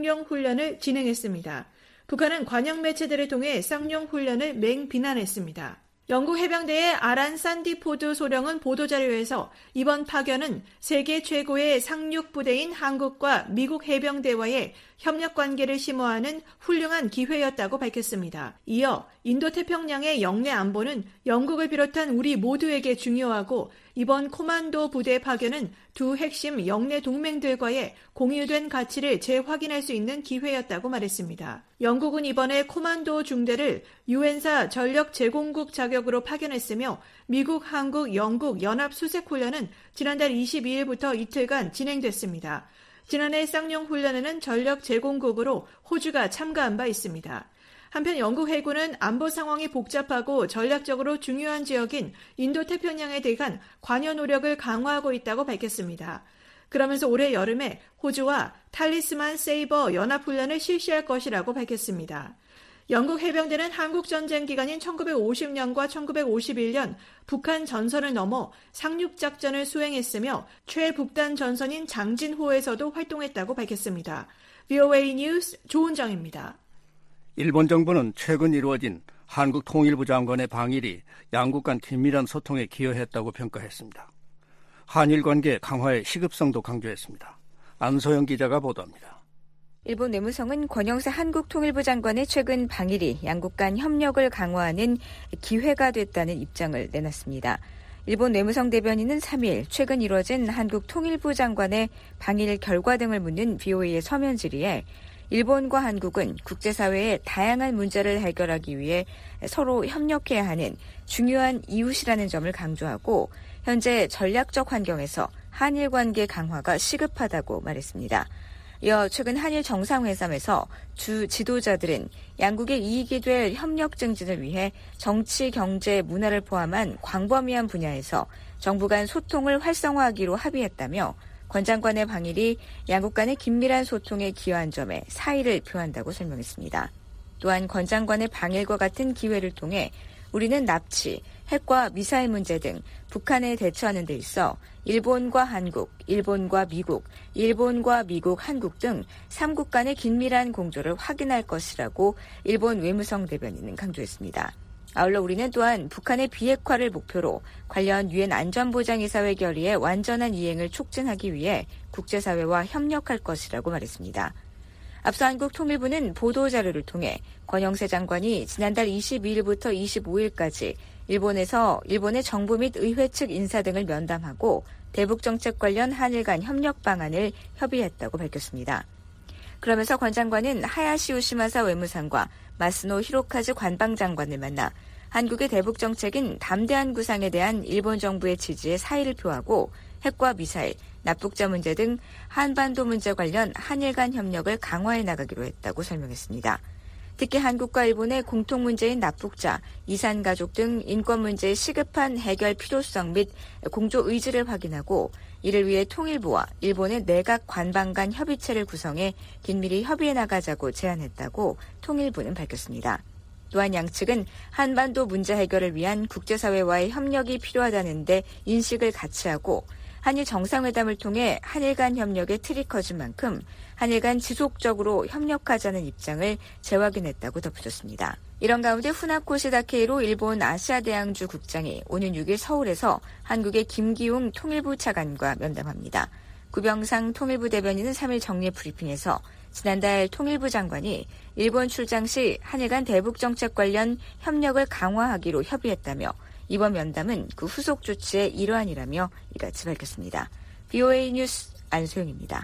쌍용훈련을 진행했습니다. 북한은 관영 매체들을 통해 쌍용훈련을 맹비난했습니다. 영국 해병대의 아란 산디포드 소령은 보도자료에서 이번 파견은 세계 최고의 상륙부대인 한국과 미국 해병대와의 협력관계를 심화하는 훌륭한 기회였다고 밝혔습니다. 이어 인도태평양의 영내 안보는 영국을 비롯한 우리 모두에게 중요하고 이번 코만도 부대 파견은 두 핵심 영내 동맹들과의 공유된 가치를 재확인할 수 있는 기회였다고 말했습니다. 영국은 이번에 코만도 중대를 유엔사 전력 제공국 자격으로 파견했으며 미국, 한국, 영국 연합수색훈련은 지난달 이십이 일부터 이틀간 진행됐습니다. 지난해 쌍용훈련에는 전력 제공국으로 호주가 참가한 바 있습니다. 한편 영국 해군은 안보 상황이 복잡하고 전략적으로 중요한 지역인 인도태평양에 대한 관여 노력을 강화하고 있다고 밝혔습니다. 그러면서 올해 여름에 호주와 탈리스만 세이버 연합훈련을 실시할 것이라고 밝혔습니다. 영국 해병대는 한국전쟁 기간인 천구백오십 년과 천구백오십일 년 북한 전선을 넘어 상륙작전을 수행했으며 최북단 전선인 장진호에서도 활동했다고 밝혔습니다. 브이오에이 뉴스 조은정입니다. 일본 정부는 최근 이루어진 한국 통일부 장관의 방일이 양국 간 긴밀한 소통에 기여했다고 평가했습니다. 한일 관계 강화의 시급성도 강조했습니다. 안소영 기자가 보도합니다. 일본 외무성은 권영세 한국 통일부 장관의 최근 방일이 양국 간 협력을 강화하는 기회가 됐다는 입장을 내놨습니다. 일본 외무성 대변인은 삼 일 최근 이뤄진 한국 통일부 장관의 방일 결과 등을 묻는 브이오에이의 서면 질의에 일본과 한국은 국제사회의 다양한 문제를 해결하기 위해 서로 협력해야 하는 중요한 이웃이라는 점을 강조하고 현재 전략적 환경에서 한일 관계 강화가 시급하다고 말했습니다. 이어 최근 한일 정상회담에서 주 지도자들은 양국의 이익이 될 협력 증진을 위해 정치, 경제, 문화를 포함한 광범위한 분야에서 정부 간 소통을 활성화하기로 합의했다며 권 장관의 방일이 양국 간의 긴밀한 소통에 기여한 점에 사의를 표한다고 설명했습니다. 또한 권 장관의 방일과 같은 기회를 통해 우리는 납치, 핵과 미사일 문제 등 북한에 대처하는 데 있어 일본과 한국, 일본과 미국, 일본과 미국, 한국 등 삼국 간의 긴밀한 공조를 확인할 것이라고 일본 외무성 대변인은 강조했습니다. 아울러 우리는 또한 북한의 비핵화를 목표로 관련 유엔 안전보장이사회 결의의 완전한 이행을 촉진하기 위해 국제사회와 협력할 것이라고 말했습니다. 앞서 한국 통일부는 보도자료를 통해 권영세 장관이 지난달 이십이일부터 이십오일까지 일본에서 일본의 정부 및 의회 측 인사 등을 면담하고 대북정책 관련 한일 간 협력 방안을 협의했다고 밝혔습니다. 그러면서 권 장관은 하야시 요시마사 외무상과 마스노 히로카즈 관방장관을 만나 한국의 대북정책인 담대한 구상에 대한 일본 정부의 지지에 사의를 표하고 핵과 미사일, 납북자 문제 등 한반도 문제 관련 한일 간 협력을 강화해 나가기로 했다고 설명했습니다. 특히 한국과 일본의 공통 문제인 납북자, 이산가족 등 인권 문제의 시급한 해결 필요성 및 공조 의지를 확인하고 이를 위해 통일부와 일본의 내각 관방 간 협의체를 구성해 긴밀히 협의해 나가자고 제안했다고 통일부는 밝혔습니다. 또한 양측은 한반도 문제 해결을 위한 국제사회와의 협력이 필요하다는 데 인식을 같이 하고 한일 정상회담을 통해 한일 간 협력의 틀이 커진 만큼 한일 간 지속적으로 협력하자는 입장을 재확인했다고 덧붙였습니다. 이런 가운데 후나코 시다케이로 일본 아시아대양주 국장이 오는 육일 서울에서 한국의 김기웅 통일부 차관과 면담합니다. 구병상 통일부 대변인은 삼 일 정례 브리핑에서 지난달 통일부 장관이 일본 출장 시 한일 간 대북정책 관련 협력을 강화하기로 협의했다며 이번 면담은 그 후속 조치의 일환이라며 이같이 밝혔습니다. 브이오에이 뉴스 안소영입니다.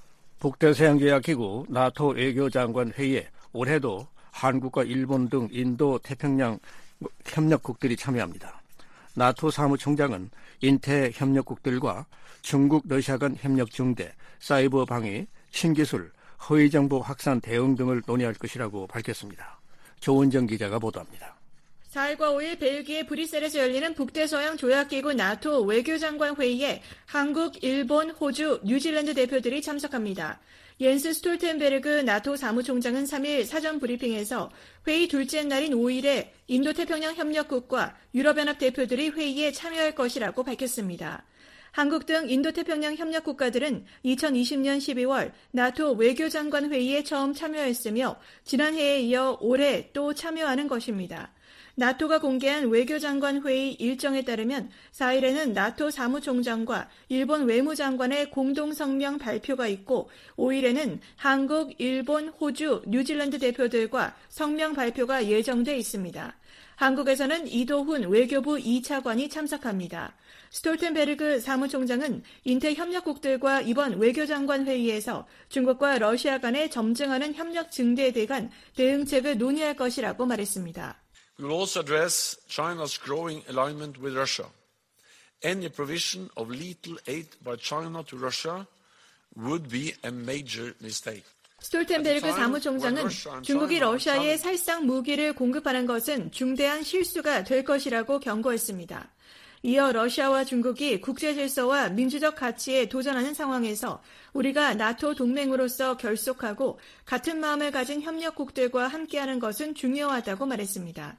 북대서양계약기구 나토 외교장관 회의에 올해도 한국과 일본 등 인도 태평양 협력국들이 참여합니다. 나토 사무총장은 인태 협력국들과 중국, 러시아 간 협력 증대, 사이버 방위, 신기술, 허위정보 확산 대응 등을 논의할 것이라고 밝혔습니다. 조은정 기자가 보도합니다. 사일과 오일 벨기에 브뤼셀에서 열리는 북대서양 조약기구 나토 외교장관 회의에 한국, 일본, 호주, 뉴질랜드 대표들이 참석합니다. 옌스 스톨텐베르그 나토 사무총장은 삼 일 사전 브리핑에서 회의 둘째 날인 오일에 인도태평양 협력국과 유럽연합 대표들이 회의에 참여할 것이라고 밝혔습니다. 한국 등 인도태평양 협력국가들은 이천이십년 십이월 나토 외교장관 회의에 처음 참여했으며 지난해에 이어 올해 또 참여하는 것입니다. 나토가 공개한 외교장관 회의 일정에 따르면 사 일에는 나토 사무총장과 일본 외무장관의 공동성명 발표가 있고 오 일에는 한국, 일본, 호주, 뉴질랜드 대표들과 성명 발표가 예정돼 있습니다. 한국에서는 이도훈 외교부 이 차관이 참석합니다. 스톨텐베르그 사무총장은 인태협력국들과 이번 외교장관 회의에서 중국과 러시아 간의 점증하는 협력 증대에 대한 대응책을 논의할 것이라고 말했습니다. We will also address China's growing alignment with Russia. Any provision of lethal aid by China to Russia would be a major mistake. 스톨텐베르그 사무총장은 중국이 러시아에 살상 무기를 공급하는 것은 중대한 실수가 될 것이라고 경고했습니다. 이어 러시아와 중국이 국제 질서와 민주적 가치에 도전하는 상황에서 우리가 나토 동맹으로서 결속하고 같은 마음을 가진 협력국들과 함께하는 것은 중요하다고 말했습니다.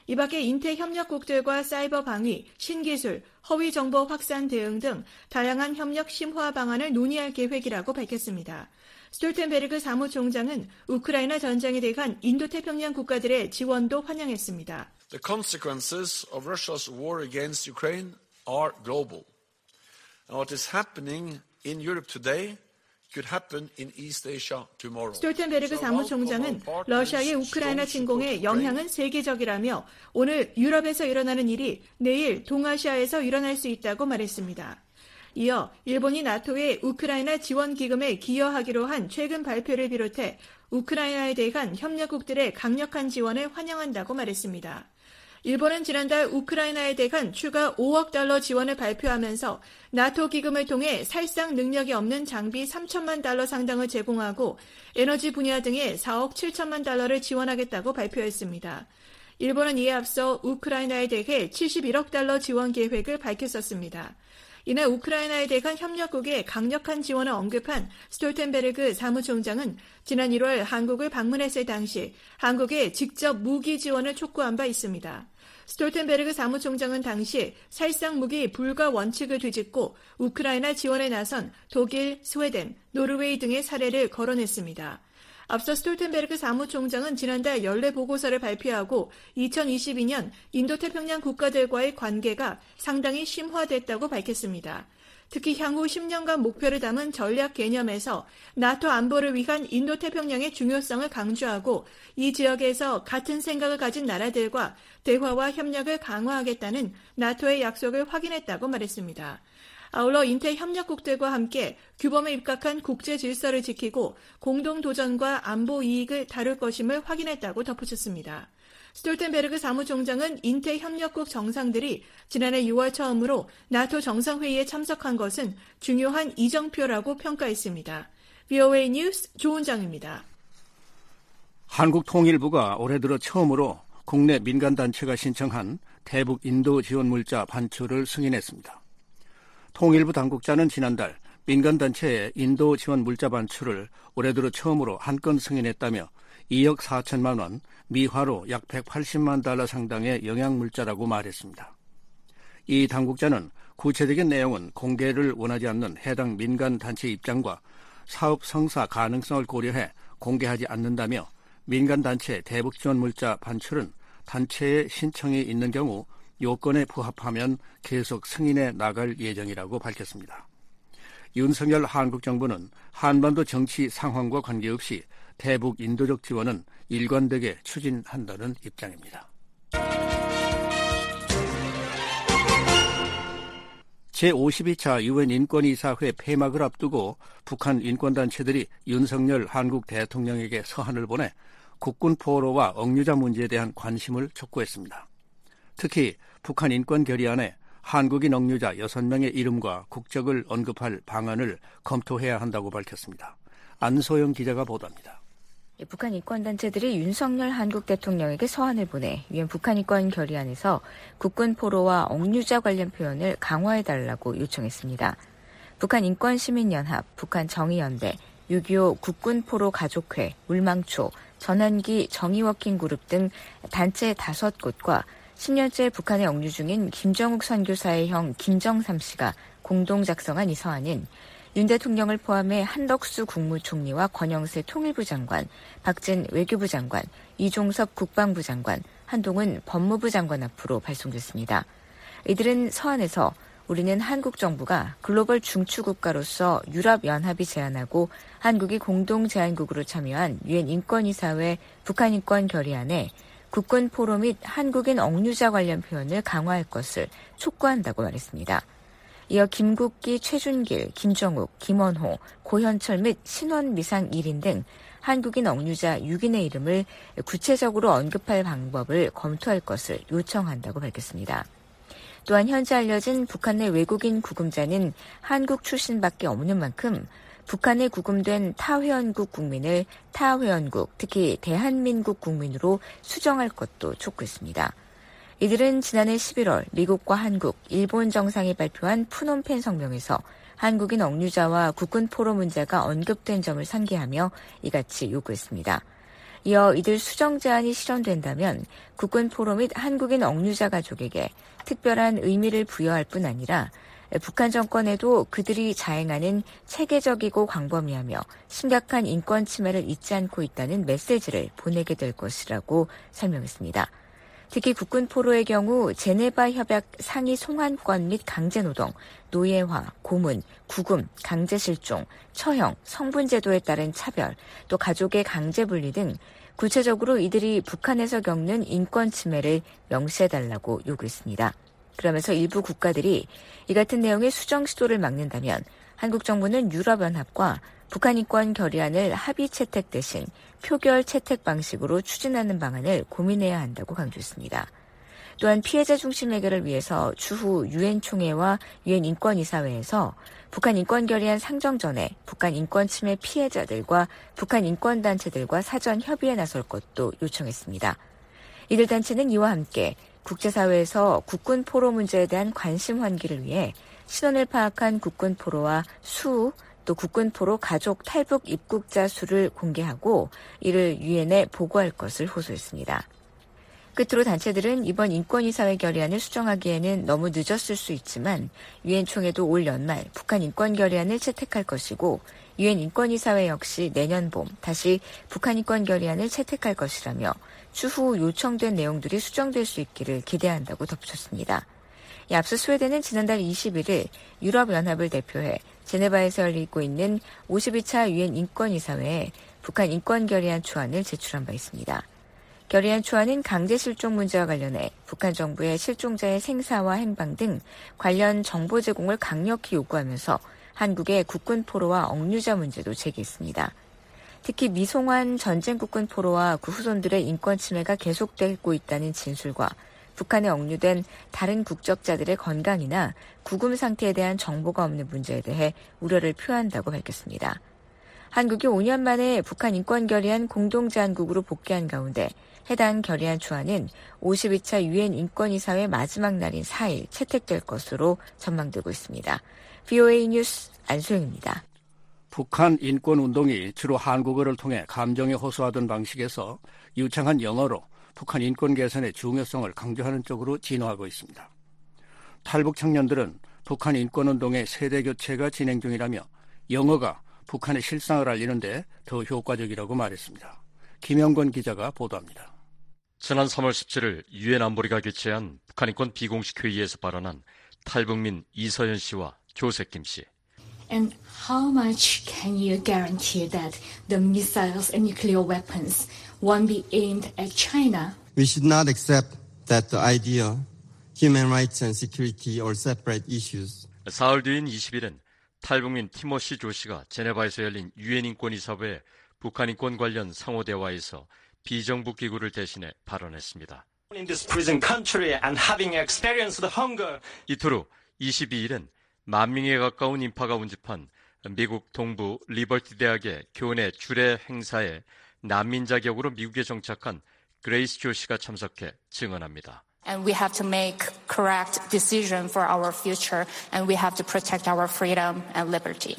이 밖에 인테 협력국들과 사이버 방위, 신기술, 허위 정보 확산 대응 등 다양한 협력 심화 방안을 논의할 계획이라고 밝혔습니다. 스톨텐베르그 사무총장은 우크라이나 전쟁에 대한 인도태평양 국가들의 지원도 환영했습니다. The consequences of Russia's war against Ukraine are global. And what is happening in Europe today could happen in East Asia tomorrow. 스톨텐베르그 사무총장은 러시아의 우크라이나 침공의 영향은 세계적이라며 오늘 유럽에서 일어나는 일이 내일 동아시아에서 일어날 수 있다고 말했습니다. 이어 일본이 나토의 우크라이나 지원 기금에 기여하기로 한 최근 발표를 비롯해 우크라이나에 대한 협력국들의 강력한 지원을 환영한다고 말했습니다. 일본은 지난달 우크라이나에 대한 추가 오억 달러 지원을 발표하면서 나토 기금을 통해 살상 능력이 없는 장비 삼천만 달러 상당을 제공하고 에너지 분야 등에 사억 칠천만 달러를 지원하겠다고 발표했습니다. 일본은 이에 앞서 우크라이나에 대해 칠십일억 달러 지원 계획을 밝혔었습니다. 이날 우크라이나에 대한 협력국의 강력한 지원을 언급한 스톨텐베르그 사무총장은 지난 일월 한국을 방문했을 당시 한국에 직접 무기 지원을 촉구한 바 있습니다. 스톨텐베르그 사무총장은 당시 살상 무기 불가 원칙을 뒤집고 우크라이나 지원에 나선 독일, 스웨덴, 노르웨이 등의 사례를 거론했습니다. 앞서 스톨텐베르그 사무총장은 지난달 연례 보고서를 발표하고 이천이십이 년 인도태평양 국가들과의 관계가 상당히 심화됐다고 밝혔습니다. 특히 향후 십 년간 목표를 담은 전략 개념에서 나토 안보를 위한 인도태평양의 중요성을 강조하고 이 지역에서 같은 생각을 가진 나라들과 대화와 협력을 강화하겠다는 나토의 약속을 확인했다고 말했습니다. 아울러 인테 협력국들과 함께 규범에 입각한 국제 질서를 지키고 공동 도전과 안보 이익을 다룰 것임을 확인했다고 덧붙였습니다. 스톨텐베르그 사무총장은 인테 협력국 정상들이 지난해 유월 처음으로 나토 정상회의에 참석한 것은 중요한 이정표라고 평가했습니다. 브이오에이 뉴스 조은정입니다. 한국통일부가 올해 들어 처음으로 국내 민간단체가 신청한 대북 인도 지원 물자 반출을 승인했습니다. 통일부 당국자는 지난달 민간단체의 인도 지원 물자 반출을 올해 들어 처음으로 한 건 승인했다며 이억 사천만 원, 미화로 약 백팔십만 달러 상당의 영양물자라고 말했습니다. 이 당국자는 구체적인 내용은 공개를 원하지 않는 해당 민간단체 입장과 사업 성사 가능성을 고려해 공개하지 않는다며 민간단체 대북 지원 물자 반출은 단체의 신청이 있는 경우 요건에 부합하면 계속 승인해 나갈 예정이라고 밝혔습니다. 윤석열 한국 정부는 한반도 정치 상황과 관계없이 대북 인도적 지원은 일관되게 추진한다는 입장입니다. 제오십이 차 유엔 인권이사회 폐막을 앞두고 북한 인권단체들이 윤석열 한국 대통령에게 서한을 보내 국군 포로와 억류자 문제에 대한 관심을 촉구했습니다. 특히 북한 인권 결의안에 한국인 억류자 여섯 명의 이름과 국적을 언급할 방안을 검토해야 한다고 밝혔습니다. 안소영 기자가 보도합니다. 북한 인권단체들이 윤석열 한국 대통령에게 서한을 보내 유엔 북한 인권 결의안에서 국군 포로와 억류자 관련 표현을 강화해달라고 요청했습니다. 북한 인권시민연합, 북한 정의연대, 육이오 국군 포로 가족회, 울망초, 전환기 정의워킹그룹 등 단체 다섯 곳과 십 년째 북한에 억류 중인 김정욱 선교사의 형 김정삼 씨가 공동 작성한 이 서한은 윤 대통령을 포함해 한덕수 국무총리와 권영세 통일부 장관, 박진 외교부 장관, 이종섭 국방부 장관, 한동훈 법무부 장관 앞으로 발송됐습니다. 이들은 서한에서 우리는 한국 정부가 글로벌 중추국가로서 유럽연합이 제안하고 한국이 공동 제안국으로 참여한 유엔 인권이사회 북한 인권 결의안에 국군 포로 및 한국인 억류자 관련 표현을 강화할 것을 촉구한다고 말했습니다. 이어 김국기, 최준길, 김정욱, 김원호, 고현철 및 신원 미상 일 인 등 한국인 억류자 육 인의 이름을 구체적으로 언급할 방법을 검토할 것을 요청한다고 밝혔습니다. 또한 현재 알려진 북한 내 외국인 구금자는 한국 출신밖에 없는 만큼 북한에 구금된 타회원국 국민을 타회원국, 특히 대한민국 국민으로 수정할 것도 촉구했습니다. 이들은 지난해 십일월 미국과 한국, 일본 정상이 발표한 푸놈펜 성명에서 한국인 억류자와 국군 포로 문제가 언급된 점을 상기하며 이같이 요구했습니다. 이어 이들 수정 제한이 실현된다면 국군 포로 및 한국인 억류자 가족에게 특별한 의미를 부여할 뿐 아니라 북한 정권에도 그들이 자행하는 체계적이고 광범위하며 심각한 인권 침해를 잊지 않고 있다는 메시지를 보내게 될 것이라고 설명했습니다. 특히 국군 포로의 경우 제네바 협약 상위 송환권 및 강제노동, 노예화, 고문, 구금, 강제실종, 처형, 성분제도에 따른 차별, 또 가족의 강제분리 등 구체적으로 이들이 북한에서 겪는 인권 침해를 명시해달라고 요구했습니다. 그러면서 일부 국가들이 이 같은 내용의 수정 시도를 막는다면 한국 정부는 유럽연합과 북한 인권 결의안을 합의 채택 대신 표결 채택 방식으로 추진하는 방안을 고민해야 한다고 강조했습니다. 또한 피해자 중심 해결을 위해서 추후 유엔 총회와 유엔 인권이사회에서 북한 인권 결의안 상정 전에 북한 인권 침해 피해자들과 북한 인권 단체들과 사전 협의에 나설 것도 요청했습니다. 이들 단체는 이와 함께 국제사회에서 국군 포로 문제에 대한 관심 환기를 위해 신원을 파악한 국군 포로와 수, 또 국군 포로 가족 탈북 입국자 수를 공개하고 이를 유엔에 보고할 것을 호소했습니다. 끝으로 단체들은 이번 인권이사회 결의안을 수정하기에는 너무 늦었을 수 있지만 유엔 총회도 올 연말 북한 인권 결의안을 채택할 것이고 유엔 인권이사회 역시 내년 봄 다시 북한 인권 결의안을 채택할 것이라며 추후 요청된 내용들이 수정될 수 있기를 기대한다고 덧붙였습니다. 앞서 스웨덴은 지난달 이십일일 유럽연합을 대표해 제네바에서 열리고 있는 오십이 차 유엔 인권이사회에 북한 인권 결의안 초안을 제출한 바 있습니다. 결의안 초안은 강제 실종 문제와 관련해 북한 정부의 실종자의 생사와 행방 등 관련 정보 제공을 강력히 요구하면서 한국의 국군 포로와 억류자 문제도 제기했습니다. 특히 미송환 전쟁 국군 포로와 그 후손들의 인권 침해가 계속되고 있다는 진술과 북한에 억류된 다른 국적자들의 건강이나 구금 상태에 대한 정보가 없는 문제에 대해 우려를 표한다고 밝혔습니다. 한국이 오 년 만에 북한 인권 결의안 공동제안국으로 복귀한 가운데 해당 결의안 초안은 오십이 차 유엔 인권이사회 마지막 날인 사일 채택될 것으로 전망되고 있습니다. 브이오에이 뉴스 안소영입니다. 북한 인권운동이 주로 한국어를 통해 감정에 호소하던 방식에서 유창한 영어로 북한 인권 개선의 중요성을 강조하는 쪽으로 진화하고 있습니다. 탈북 청년들은 북한 인권운동의 세대 교체가 진행 중이라며 영어가 북한의 실상을 알리는데 더 효과적이라고 말했습니다. 김영권 기자가 보도합니다. 지난 삼월 십칠일 유엔 안보리가 개최한 북한 인권 비공식 회의에서 발언한 탈북민 이서연 씨와 조색김 씨. And how much can you guarantee that the missiles and nuclear weapons won't be aimed at China? We should not accept that the idea, human rights and security are separate issues. 사흘 뒤인 이십일은 탈북민 티모시 조 씨가 제네바에서 열린 유엔 인권이사회 북한 인권 관련 상호 대화에서 비정부 기구를 대신해 발언했습니다. In this prison country and having experienced the hunger. 이틀 후 이십이일은 만 명에 가까운 인파가 운집한 미국 동부 리버티 대학의 교내 주례 행사에 난민 자격으로 미국에 정착한 그레이스 조 씨가 참석해 증언합니다. And we have to make correct decision for our future and we have to protect our freedom and liberty.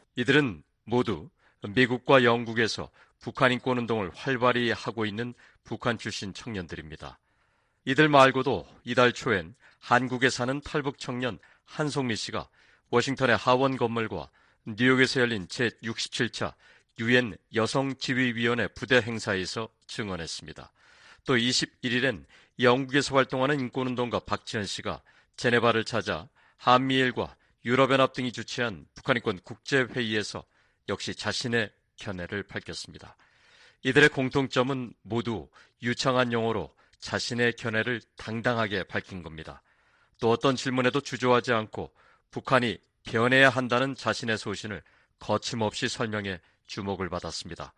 이들은 모두 미국과 영국에서 북한 인권운동을 활발히 하고 있는 북한 출신 청년들입니다. 이들 말고도 이달 초엔 한국에 사는 탈북 청년 한송미 씨가 워싱턴의 하원 건물과 뉴욕에서 열린 제육십칠 차 유엔 여성지휘위원회 부대 행사에서 증언했습니다. 또 이십일일엔 영국에서 활동하는 인권운동가 박지현 씨가 제네바를 찾아 한미일과 유럽연합 등이 주최한 북한인권 국제회의에서 역시 자신의 견해를 밝혔습니다. 이들의 공통점은 모두 유창한 영어로 자신의 견해를 당당하게 밝힌 겁니다. 또 어떤 질문에도 주저하지 않고 북한이 변해야 한다는 자신의 소신을 거침없이 설명해 주목을 받았습니다.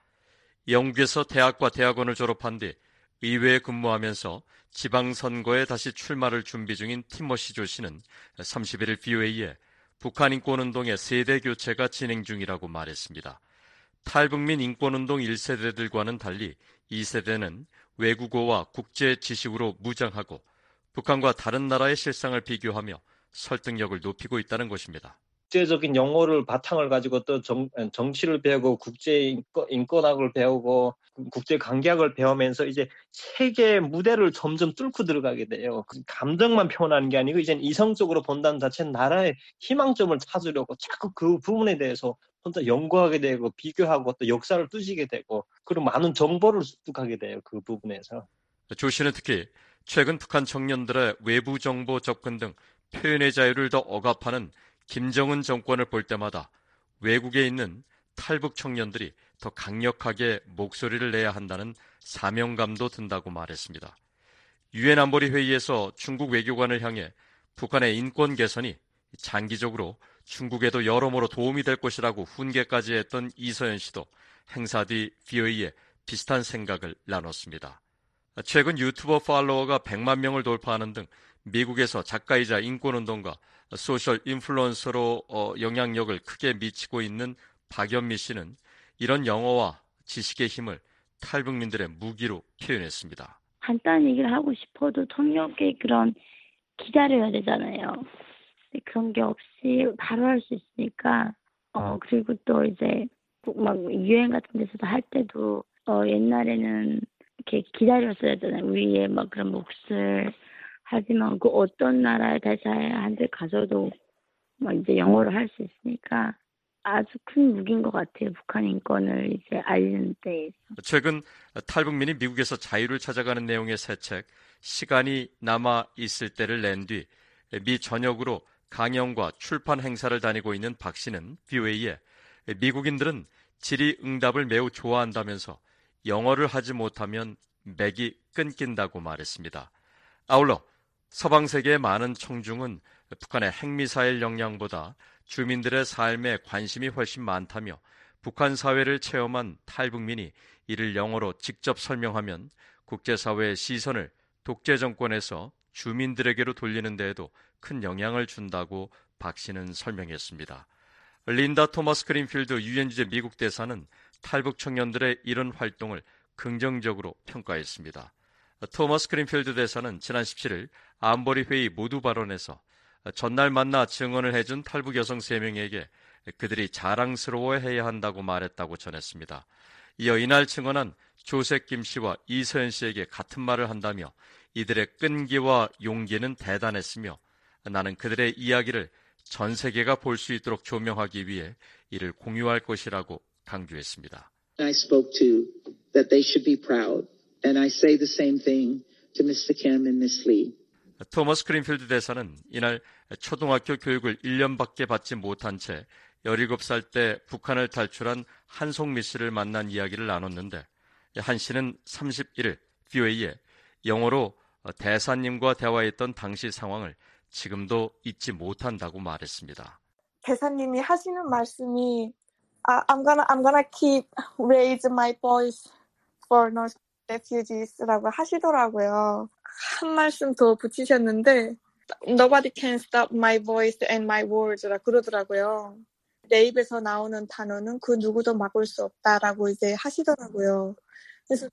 영국에서 대학과 대학원을 졸업한 뒤 의회에 근무하면서 지방선거에 다시 출마를 준비 중인 티모시 조 씨는 삼십일일 브이오에이에 북한 인권운동의 세대 교체가 진행 중이라고 말했습니다. 탈북민 인권운동 일 세대들과는 달리 이 세대는 외국어와 국제 지식으로 무장하고 북한과 다른 나라의 실상을 비교하며 설득력을 높이고 있다는 것입니다. 국제적인 영어를 바탕을 가지고 또 정, 정치를 배우고 국제 인권, 인권학을 배우고 국제 관계학을 배우면서 이제 세계 무대를 점점 뚫고 들어가게 돼요. 감정만 표현하는 게 아니고 이제 이성적으로 본다는 자체는 나라의 희망점을 찾으려고 자꾸 그 부분에 대해서 혼자 연구하게 되고 비교하고 또 역사를 뜨시게 되고 그리고 많은 정보를 습득하게 돼요. 그 부분에서. 조 씨는 특히 최근 북한 청년들의 외부 정보 접근 등 표현의 자유를 더 억압하는 김정은 정권을 볼 때마다 외국에 있는 탈북 청년들이 더 강력하게 목소리를 내야 한다는 사명감도 든다고 말했습니다. 유엔 안보리 회의에서 중국 외교관을 향해 북한의 인권 개선이 장기적으로 중국에도 여러모로 도움이 될 것이라고 훈계까지 했던 이서연 씨도 행사 뒤 브이오에이에 비슷한 생각을 나눴습니다. 최근 유튜버 팔로워가 백만 명을 돌파하는 등 미국에서 작가이자 인권운동가, 소셜 인플루언서로 어, 영향력을 크게 미치고 있는 박연미 씨는 이런 영어와 지식의 힘을 탈북민들의 무기로 표현했습니다. 간단한 얘기를 하고 싶어도 통역에 그런 기다려야 되잖아요. 그런 게 없이 바로 할 수 있으니까 어 그리고 또 이제 막 유행 같은 데서도 할 때도 어 옛날에는 이렇게 기다렸어야 되잖아요. 우리의 막 그런 몫을. 하지만 그 어떤 나라에 다시 한데 가서도 막 이제 영어를 할 수 있으니까 아주 큰 무기인 것 같아요. 북한 인권을 이제 알리는 데에서. 최근 탈북민이 미국에서 자유를 찾아가는 내용의 새 책 시간이 남아 있을 때를 낸 뒤 미 전역으로 강연과 출판 행사를 다니고 있는 박 씨는 브이오에이에 미국인들은 질의응답을 매우 좋아한다면서 영어를 하지 못하면 맥이 끊긴다고 말했습니다. 아울러 서방 세계의 많은 청중은 북한의 핵미사일 역량보다 주민들의 삶에 관심이 훨씬 많다며 북한 사회를 체험한 탈북민이 이를 영어로 직접 설명하면 국제사회의 시선을 독재 정권에서 주민들에게로 돌리는 데에도 큰 영향을 준다고 박 씨는 설명했습니다. 린다 토마스 그린필드 유엔 주재 미국 대사는 탈북 청년들의 이런 활동을 긍정적으로 평가했습니다. 토마스 그린필드 대사는 지난 십칠일 안보리 회의 모두 발언에서 전날 만나 증언을 해준 탈북 여성 세 명에게 그들이 자랑스러워해야 한다고 말했다고 전했습니다. 이어 이날 증언한 조색 김 씨와 이서연 씨에게 같은 말을 한다며 이들의 끈기와 용기는 대단했으며 나는 그들의 이야기를 전 세계가 볼 수 있도록 조명하기 위해 이를 공유할 것이라고 강조했습니다. I spoke to that they should be proud, and I say the same thing to 미스터 Kim and 미스 Lee. 토머스 그린필드 대사는 이날 초등학교 교육을 일 년밖에 받지 못한 채 열일곱 살 때 북한을 탈출한 한송미 씨를 만난 이야기를 나눴는데 한 씨는 삼십일일 브이오에이에 영어로 대사님과 대화했던 당시 상황을 지금도 잊지 못한다고 말했습니다. 대사님이 하시는 말씀이 아, I'm gonna I'm gonna keep raise my voice for North refugees라고 하시더라고요. 한 말씀 더 붙이셨는데 Nobody can stop my voice and my words라 그러더라고요. 내 입에서 나오는 단어는 그 누구도 막을 수 없다라고 이제 하시더라고요. 그래서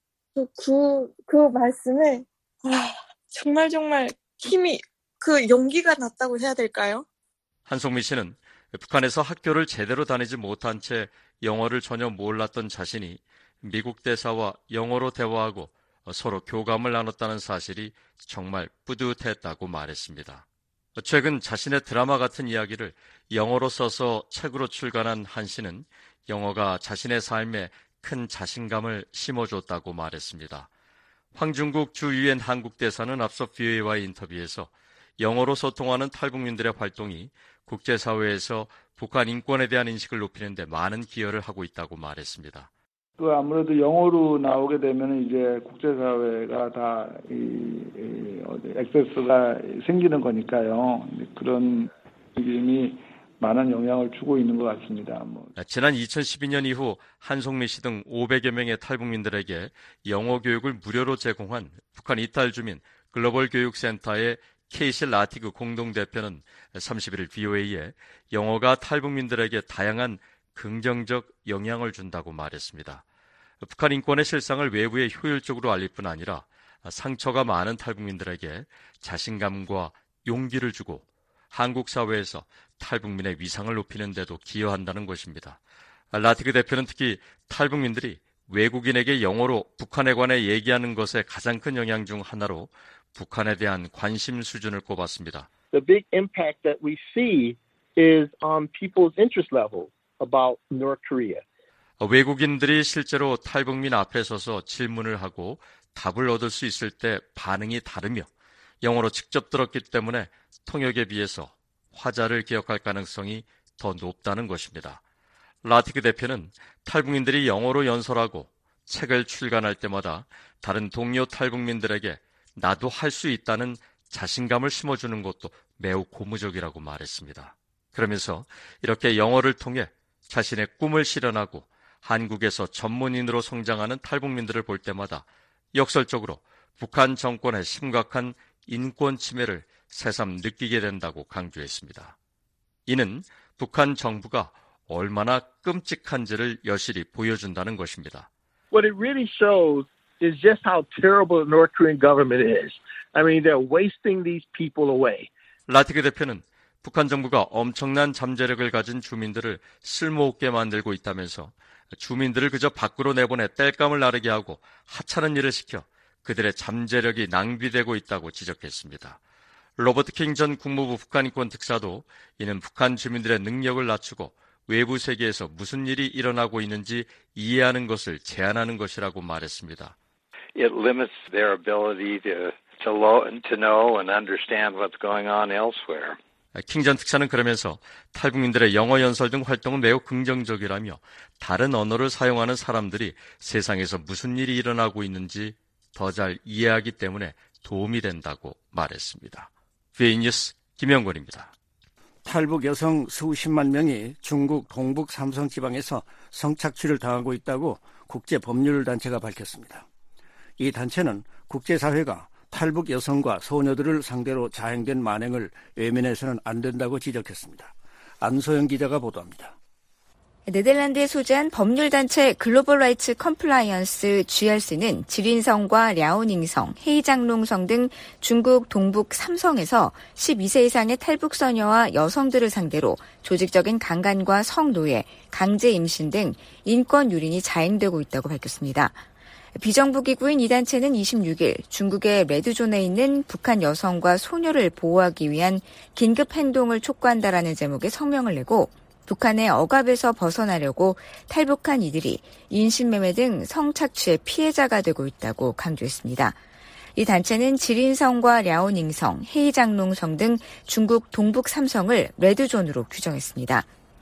그, 그 말씀에 아, 정말 정말 힘이 그 용기가 났다고 해야 될까요? 한송미 씨는 북한에서 학교를 제대로 다니지 못한 채 영어를 전혀 몰랐던 자신이 미국 대사와 영어로 대화하고 서로 교감을 나눴다는 사실이 정말 뿌듯했다고 말했습니다. 최근 자신의 드라마 같은 이야기를 영어로 써서 책으로 출간한 한 씨는 영어가 자신의 삶에 큰 자신감을 심어줬다고 말했습니다. 황중국 주 유엔 한국 대사는 앞서 브이오에이와의 인터뷰에서 영어로 소통하는 탈북민들의 활동이 국제사회에서 북한 인권에 대한 인식을 높이는 데 많은 기여를 하고 있다고 말했습니다. 그 아무래도 영어로 나오게 되면 이제 국제사회가 다 이, 이 어디 액세스가 생기는 거니까요. 그런 느낌이 많은 영향을 주고 있는 것 같습니다. 뭐. 지난 이천십이 년 이후 한송미 씨 등 오백여 명의 탈북민들에게 영어 교육을 무료로 제공한 북한 이탈 주민 글로벌 교육센터의 케이시 라티그 공동대표는 삼십일일 브이오에이에 영어가 탈북민들에게 다양한 긍정적 영향을 준다고 말했습니다. 북한 인권의 실상을 외부에 효율적으로 알릴 뿐 아니라 상처가 많은 탈북민들에게 자신감과 용기를 주고 한국 사회에서 탈북민의 위상을 높이는 데도 기여한다는 것입니다. 라티그 대표는 특히 탈북민들이 외국인에게 영어로 북한에 관해 얘기하는 것에 가장 큰 영향 중 하나로 북한에 대한 관심 수준을 꼽았습니다. The big impact that we see is on people's interest level about North Korea. 외국인들이 실제로 탈북민 앞에 서서 질문을 하고 답을 얻을 수 있을 때 반응이 다르며 영어로 직접 들었기 때문에 통역에 비해서 화자를 기억할 가능성이 더 높다는 것입니다. 라티그 대표는 탈북민들이 영어로 연설하고 책을 출간할 때마다 다른 동료 탈북민들에게 나도 할 수 있다는 자신감을 심어주는 것도 매우 고무적이라고 말했습니다. 그러면서 이렇게 영어를 통해 자신의 꿈을 실현하고 한국에서 전문인으로 성장하는 탈북민들을 볼 때마다 역설적으로 북한 정권의 심각한 인권 침해를 새삼 느끼게 된다고 강조했습니다. 이는 북한 정부가 얼마나 끔찍한지를 여실히 보여준다는 것입니다. What it really shows is just how terrible the North Korean government is. I mean, they're wasting these people away. 라티그 대표는 북한 정부가 엄청난 잠재력을 가진 주민들을 쓸모없게 만들고 있다면서 주민들을 그저 밖으로 내보내 땔감을 나르게 하고 하찮은 일을 시켜 그들의 잠재력이 낭비되고 있다고 지적했습니다. 로버트 킹 전 국무부 북한인권 특사도 이는 북한 주민들의 능력을 낮추고 외부 세계에서 무슨 일이 일어나고 있는지 이해하는 것을 제한하는 것이라고 말했습니다. It limits their ability to, to, lo, to know and understand what's going on elsewhere. 킹 전 특사는 그러면서 탈북민들의 영어 연설 등 활동은 매우 긍정적이라며 다른 언어를 사용하는 사람들이 세상에서 무슨 일이 일어나고 있는지 더 잘 이해하기 때문에 도움이 된다고 말했습니다. 비에이 뉴스 김영권입니다. 탈북 여성 수십만 명이 중국 동북 삼성 지방에서 성착취를 당하고 있다고 국제법률단체가 밝혔습니다. 이 단체는 국제사회가 탈북 여성과 소녀들을 상대로 자행된 만행을 외면해서는 안 된다고 지적했습니다. 안소영 기자가 보도합니다. 네덜란드에 소재한 법률단체 글로벌 라이츠 컴플라이언스 지알씨는 지린성과 랴오닝성, 헤이장롱성 등 중국 동북 삼성에서 십이 세 이상의 탈북 소녀와 여성들을 상대로 조직적인 강간과 성노예, 강제 임신 등 인권 유린이 자행되고 있다고 밝혔습니다. 비정부 기구인 이 단체는 이십육 일 중국의 레드존에 있는 북한 여성과 소녀를 보호하기 위한 긴급 행동을 촉구한다라는 제목의 성명을 내고 북한의 억압에서 벗어나려고 탈북한 이들이 인신매매 등 성착취의 피해자가 되고 있다고 강조했습니다. 이 단체는 지린성과 랴오닝성, 헤이장롱성 등 중국 동북 삼성을 레드존으로 규정했습니다.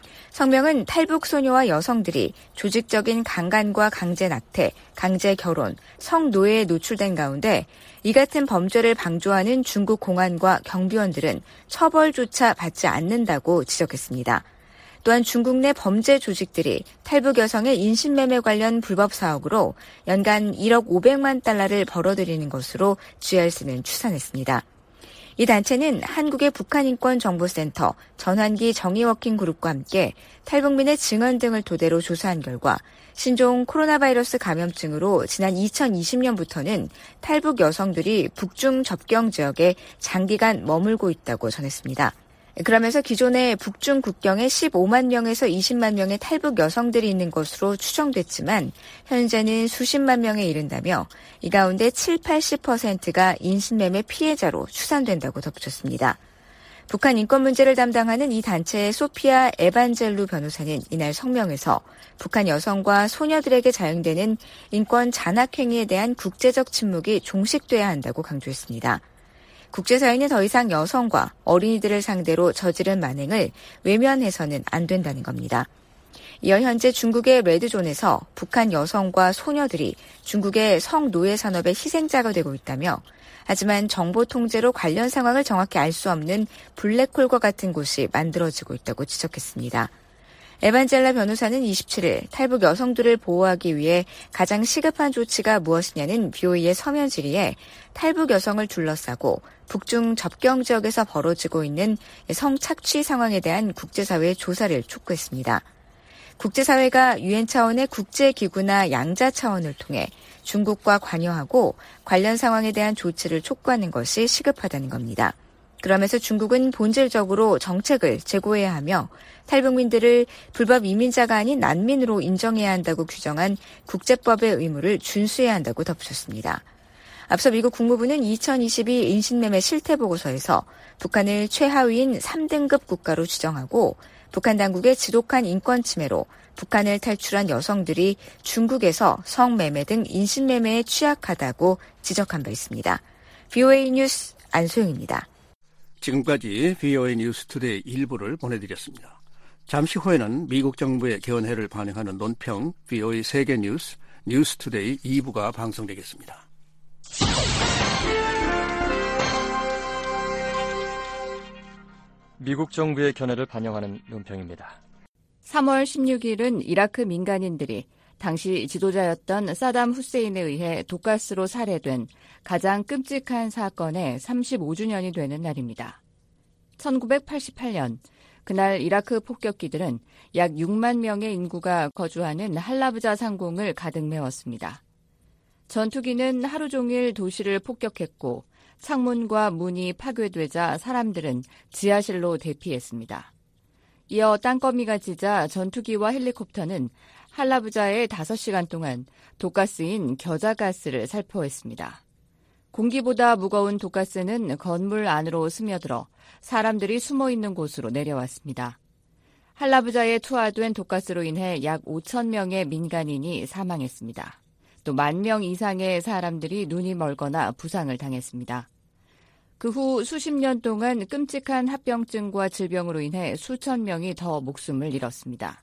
성명은 탈북 소녀와 여성들이 조직적인 강간과 강제 낙태, 강제 결혼, 성노예에 노출된 가운데 이 같은 범죄를 방조하는 중국 공안과 경비원들은 처벌조차 받지 않는다고 지적했습니다. 또한 중국 내 범죄 조직들이 탈북 여성의 인신매매 관련 불법 사업으로 연간 일억 오백만 달러를 벌어들이는 것으로 지알씨는 추산했습니다. 이 단체는 한국의 북한인권정보센터, 전환기 정의워킹그룹과 함께 탈북민의 증언 등을 토대로 조사한 결과 신종 코로나 바이러스 감염증으로 지난 이천이십 년부터는 탈북 여성들이 북중 접경 지역에 장기간 머물고 있다고 전했습니다. 그러면서 기존의 북중 국경에 십오만 명에서 이십만 명의 탈북 여성들이 있는 것으로 추정됐지만 현재는 수십만 명에 이른다며 이 가운데 칠, 팔십 퍼센트가 인신매매 피해자로 추산된다고 덧붙였습니다. 북한 인권 문제를 담당하는 이 단체의 소피아 에반젤루 변호사는 이날 성명에서 북한 여성과 소녀들에게 자행되는 인권 잔악행위에 대한 국제적 침묵이 종식돼야 한다고 강조했습니다. 국제사회는 더 이상 여성과 어린이들을 상대로 저지른 만행을 외면해서는 안 된다는 겁니다. 이어 현재 중국의 레드존에서 북한 여성과 소녀들이 중국의 성노예 산업의 희생자가 되고 있다며 하지만 정보 통제로 관련 상황을 정확히 알 수 없는 블랙홀과 같은 곳이 만들어지고 있다고 지적했습니다. 에반젤라 변호사는 이십칠 일 탈북 여성들을 보호하기 위해 가장 시급한 조치가 무엇이냐는 비오이의 서면 질의에 탈북 여성을 둘러싸고 북중 접경 지역에서 벌어지고 있는 성착취 상황에 대한 국제사회의 조사를 촉구했습니다. 국제사회가 유엔 차원의 국제기구나 양자 차원을 통해 중국과 관여하고 관련 상황에 대한 조치를 촉구하는 것이 시급하다는 겁니다. 그러면서 중국은 본질적으로 정책을 재고해야 하며 탈북민들을 불법 이민자가 아닌 난민으로 인정해야 한다고 규정한 국제법의 의무를 준수해야 한다고 덧붙였습니다. 앞서 미국 국무부는 이천이십이 인신매매 실태보고서에서 북한을 최하위인 삼 등급 국가로 지정하고 북한 당국의 지독한 인권 침해로 북한을 탈출한 여성들이 중국에서 성매매 등 인신매매에 취약하다고 지적한 바 있습니다. 브이오에이 뉴스 안소영입니다. 지금까지 브이오에이 뉴스투데이 일부를 보내드렸습니다. 잠시 후에는 미국 정부의 견해를 반영하는 논평 브이오에이 세계뉴스 뉴스투데이 이 부가 방송되겠습니다. 미국 정부의 견해를 반영하는 논평입니다. 삼월 십육일은 이라크 민간인들이 당시 지도자였던 사담 후세인에 의해 독가스로 살해된 가장 끔찍한 사건의 삼십오 주년이 되는 날입니다. 천구백팔십팔 년 그날 이라크 폭격기들은 약 육만 명의 인구가 거주하는 할라브자 상공을 가득 메웠습니다. 전투기는 하루 종일 도시를 폭격했고 창문과 문이 파괴되자 사람들은 지하실로 대피했습니다. 이어 땅거미가 짖아 전투기와 헬리콥터는 할라브자에 다섯 시간 동안 독가스인 겨자가스를 살포했습니다. 공기보다 무거운 독가스는 건물 안으로 스며들어 사람들이 숨어있는 곳으로 내려왔습니다. 할라브자에 투하된 독가스로 인해 약 오천 명의 민간인이 사망했습니다. 또 만 명 이상의 사람들이 눈이 멀거나 부상을 당했습니다. 그 후 수십 년 동안 끔찍한 합병증과 질병으로 인해 수천 명이 더 목숨을 잃었습니다.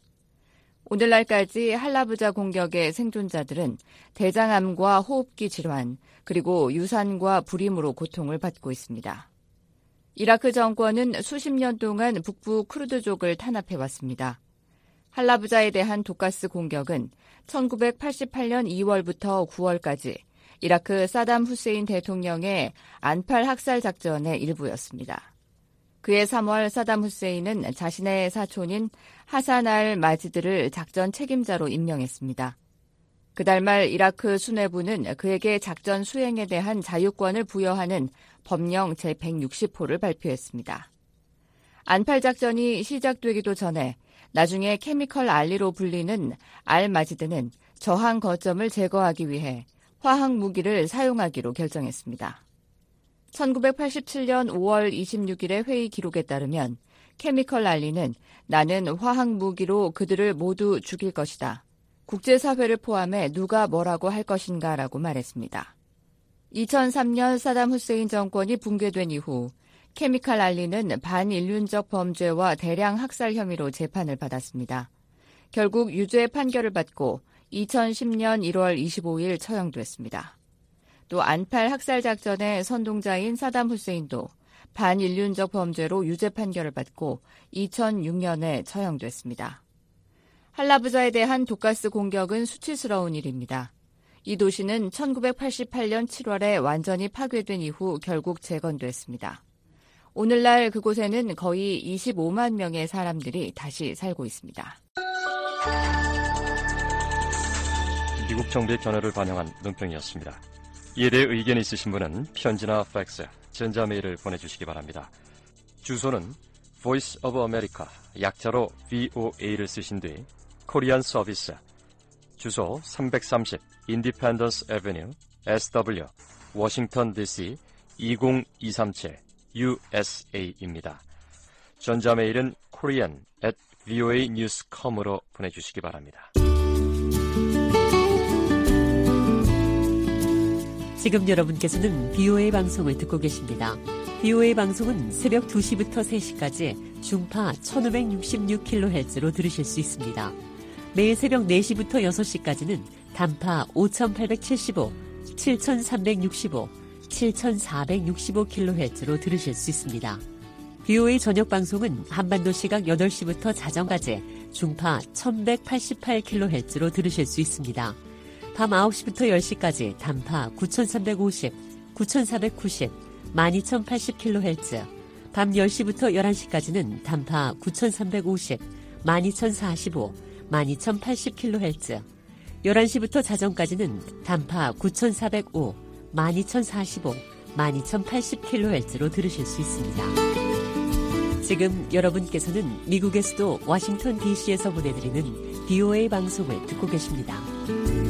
오늘날까지 할라브자 공격의 생존자들은 대장암과 호흡기 질환, 그리고 유산과 불임으로 고통을 받고 있습니다. 이라크 정권은 수십 년 동안 북부 쿠르드족을 탄압해왔습니다. 할라브자에 대한 독가스 공격은 천구백팔십팔 년 이월부터 구월까지 이라크 사담 후세인 대통령의 안팔 학살 작전의 일부였습니다. 그해 삼월 사담 후세인은 자신의 사촌인 하산 알 마지드를 작전 책임자로 임명했습니다. 그달 말 이라크 수뇌부는 그에게 작전 수행에 대한 자유권을 부여하는 법령 제백육십 호를 발표했습니다. 안팔 작전이 시작되기도 전에 나중에 케미컬 알리로 불리는 알 마지드는 저항 거점을 제거하기 위해 화학 무기를 사용하기로 결정했습니다. 천구백팔십칠 년 오월 이십육일의 회의 기록에 따르면 케미컬 알리는 나는 화학 무기로 그들을 모두 죽일 것이다. 국제사회를 포함해 누가 뭐라고 할 것인가라고 말했습니다. 이천삼 년 사담 후세인 정권이 붕괴된 이후 케미컬 알리는 반인륜적 범죄와 대량 학살 혐의로 재판을 받았습니다. 결국 유죄 판결을 받고 이천십 년 일월 이십오일 처형됐습니다. 또 안팔 학살 작전의 선동자인 사담 후세인도 반인륜적 범죄로 유죄 판결을 받고 이천육 년에 처형됐습니다. 할라브자에 대한 독가스 공격은 수치스러운 일입니다. 이 도시는 천구백팔십팔 년 칠월에 완전히 파괴된 이후 결국 재건됐습니다. 오늘날 그곳에는 거의 이십오만 명의 사람들이 다시 살고 있습니다. 미국 정부의 견해를 반영한 논평이었습니다. 이에 대해 의견이 있으신 분은 편지나 팩스, 전자메일을 보내주시기 바랍니다. 주소는 Voice of America, 약자로 브이오에이를 쓰신 뒤 코리안 서비스, 주소 삼백삼십 Independence Avenue, 에스더블유, 워싱턴 디씨 이공이삼칠 유에스에이입니다. 전자메일은 korean at 브이오에이 뉴스 닷 컴으로 보내주시기 바랍니다. 지금 여러분께서는 브이오에이 방송을 듣고 계십니다. 브이오에이 방송은 새벽 두 시부터 세 시까지 중파 천오백육십육 킬로헤르츠로 들으실 수 있습니다. 매일 새벽 네 시부터 여섯 시까지는 단파 오천팔백칠십오, 칠천삼백육십오, 칠천사백육십오 킬로헤르츠로 들으실 수 있습니다. 브이오에이 저녁 방송은 한반도 시각 여덟 시부터 자정까지 중파 천백팔십팔 킬로헤르츠로 들으실 수 있습니다. 밤 아홉 시부터 열 시까지 단파 구천삼백오십, 구천사백구십, 만 이천팔십 킬로헤르츠, 밤 열 시부터 열한 시까지는 단파 구천삼백오십, 만 이천사십오, 만 이천팔십 킬로헤르츠, 열한 시부터 자정까지는 단파 구천사백오, 만 이천사십오, 만 이천팔십 킬로헤르츠로 들으실 수 있습니다. 지금 여러분께서는 미국의 수도 워싱턴 디씨에서 보내드리는 비오에이 방송을 듣고 계십니다.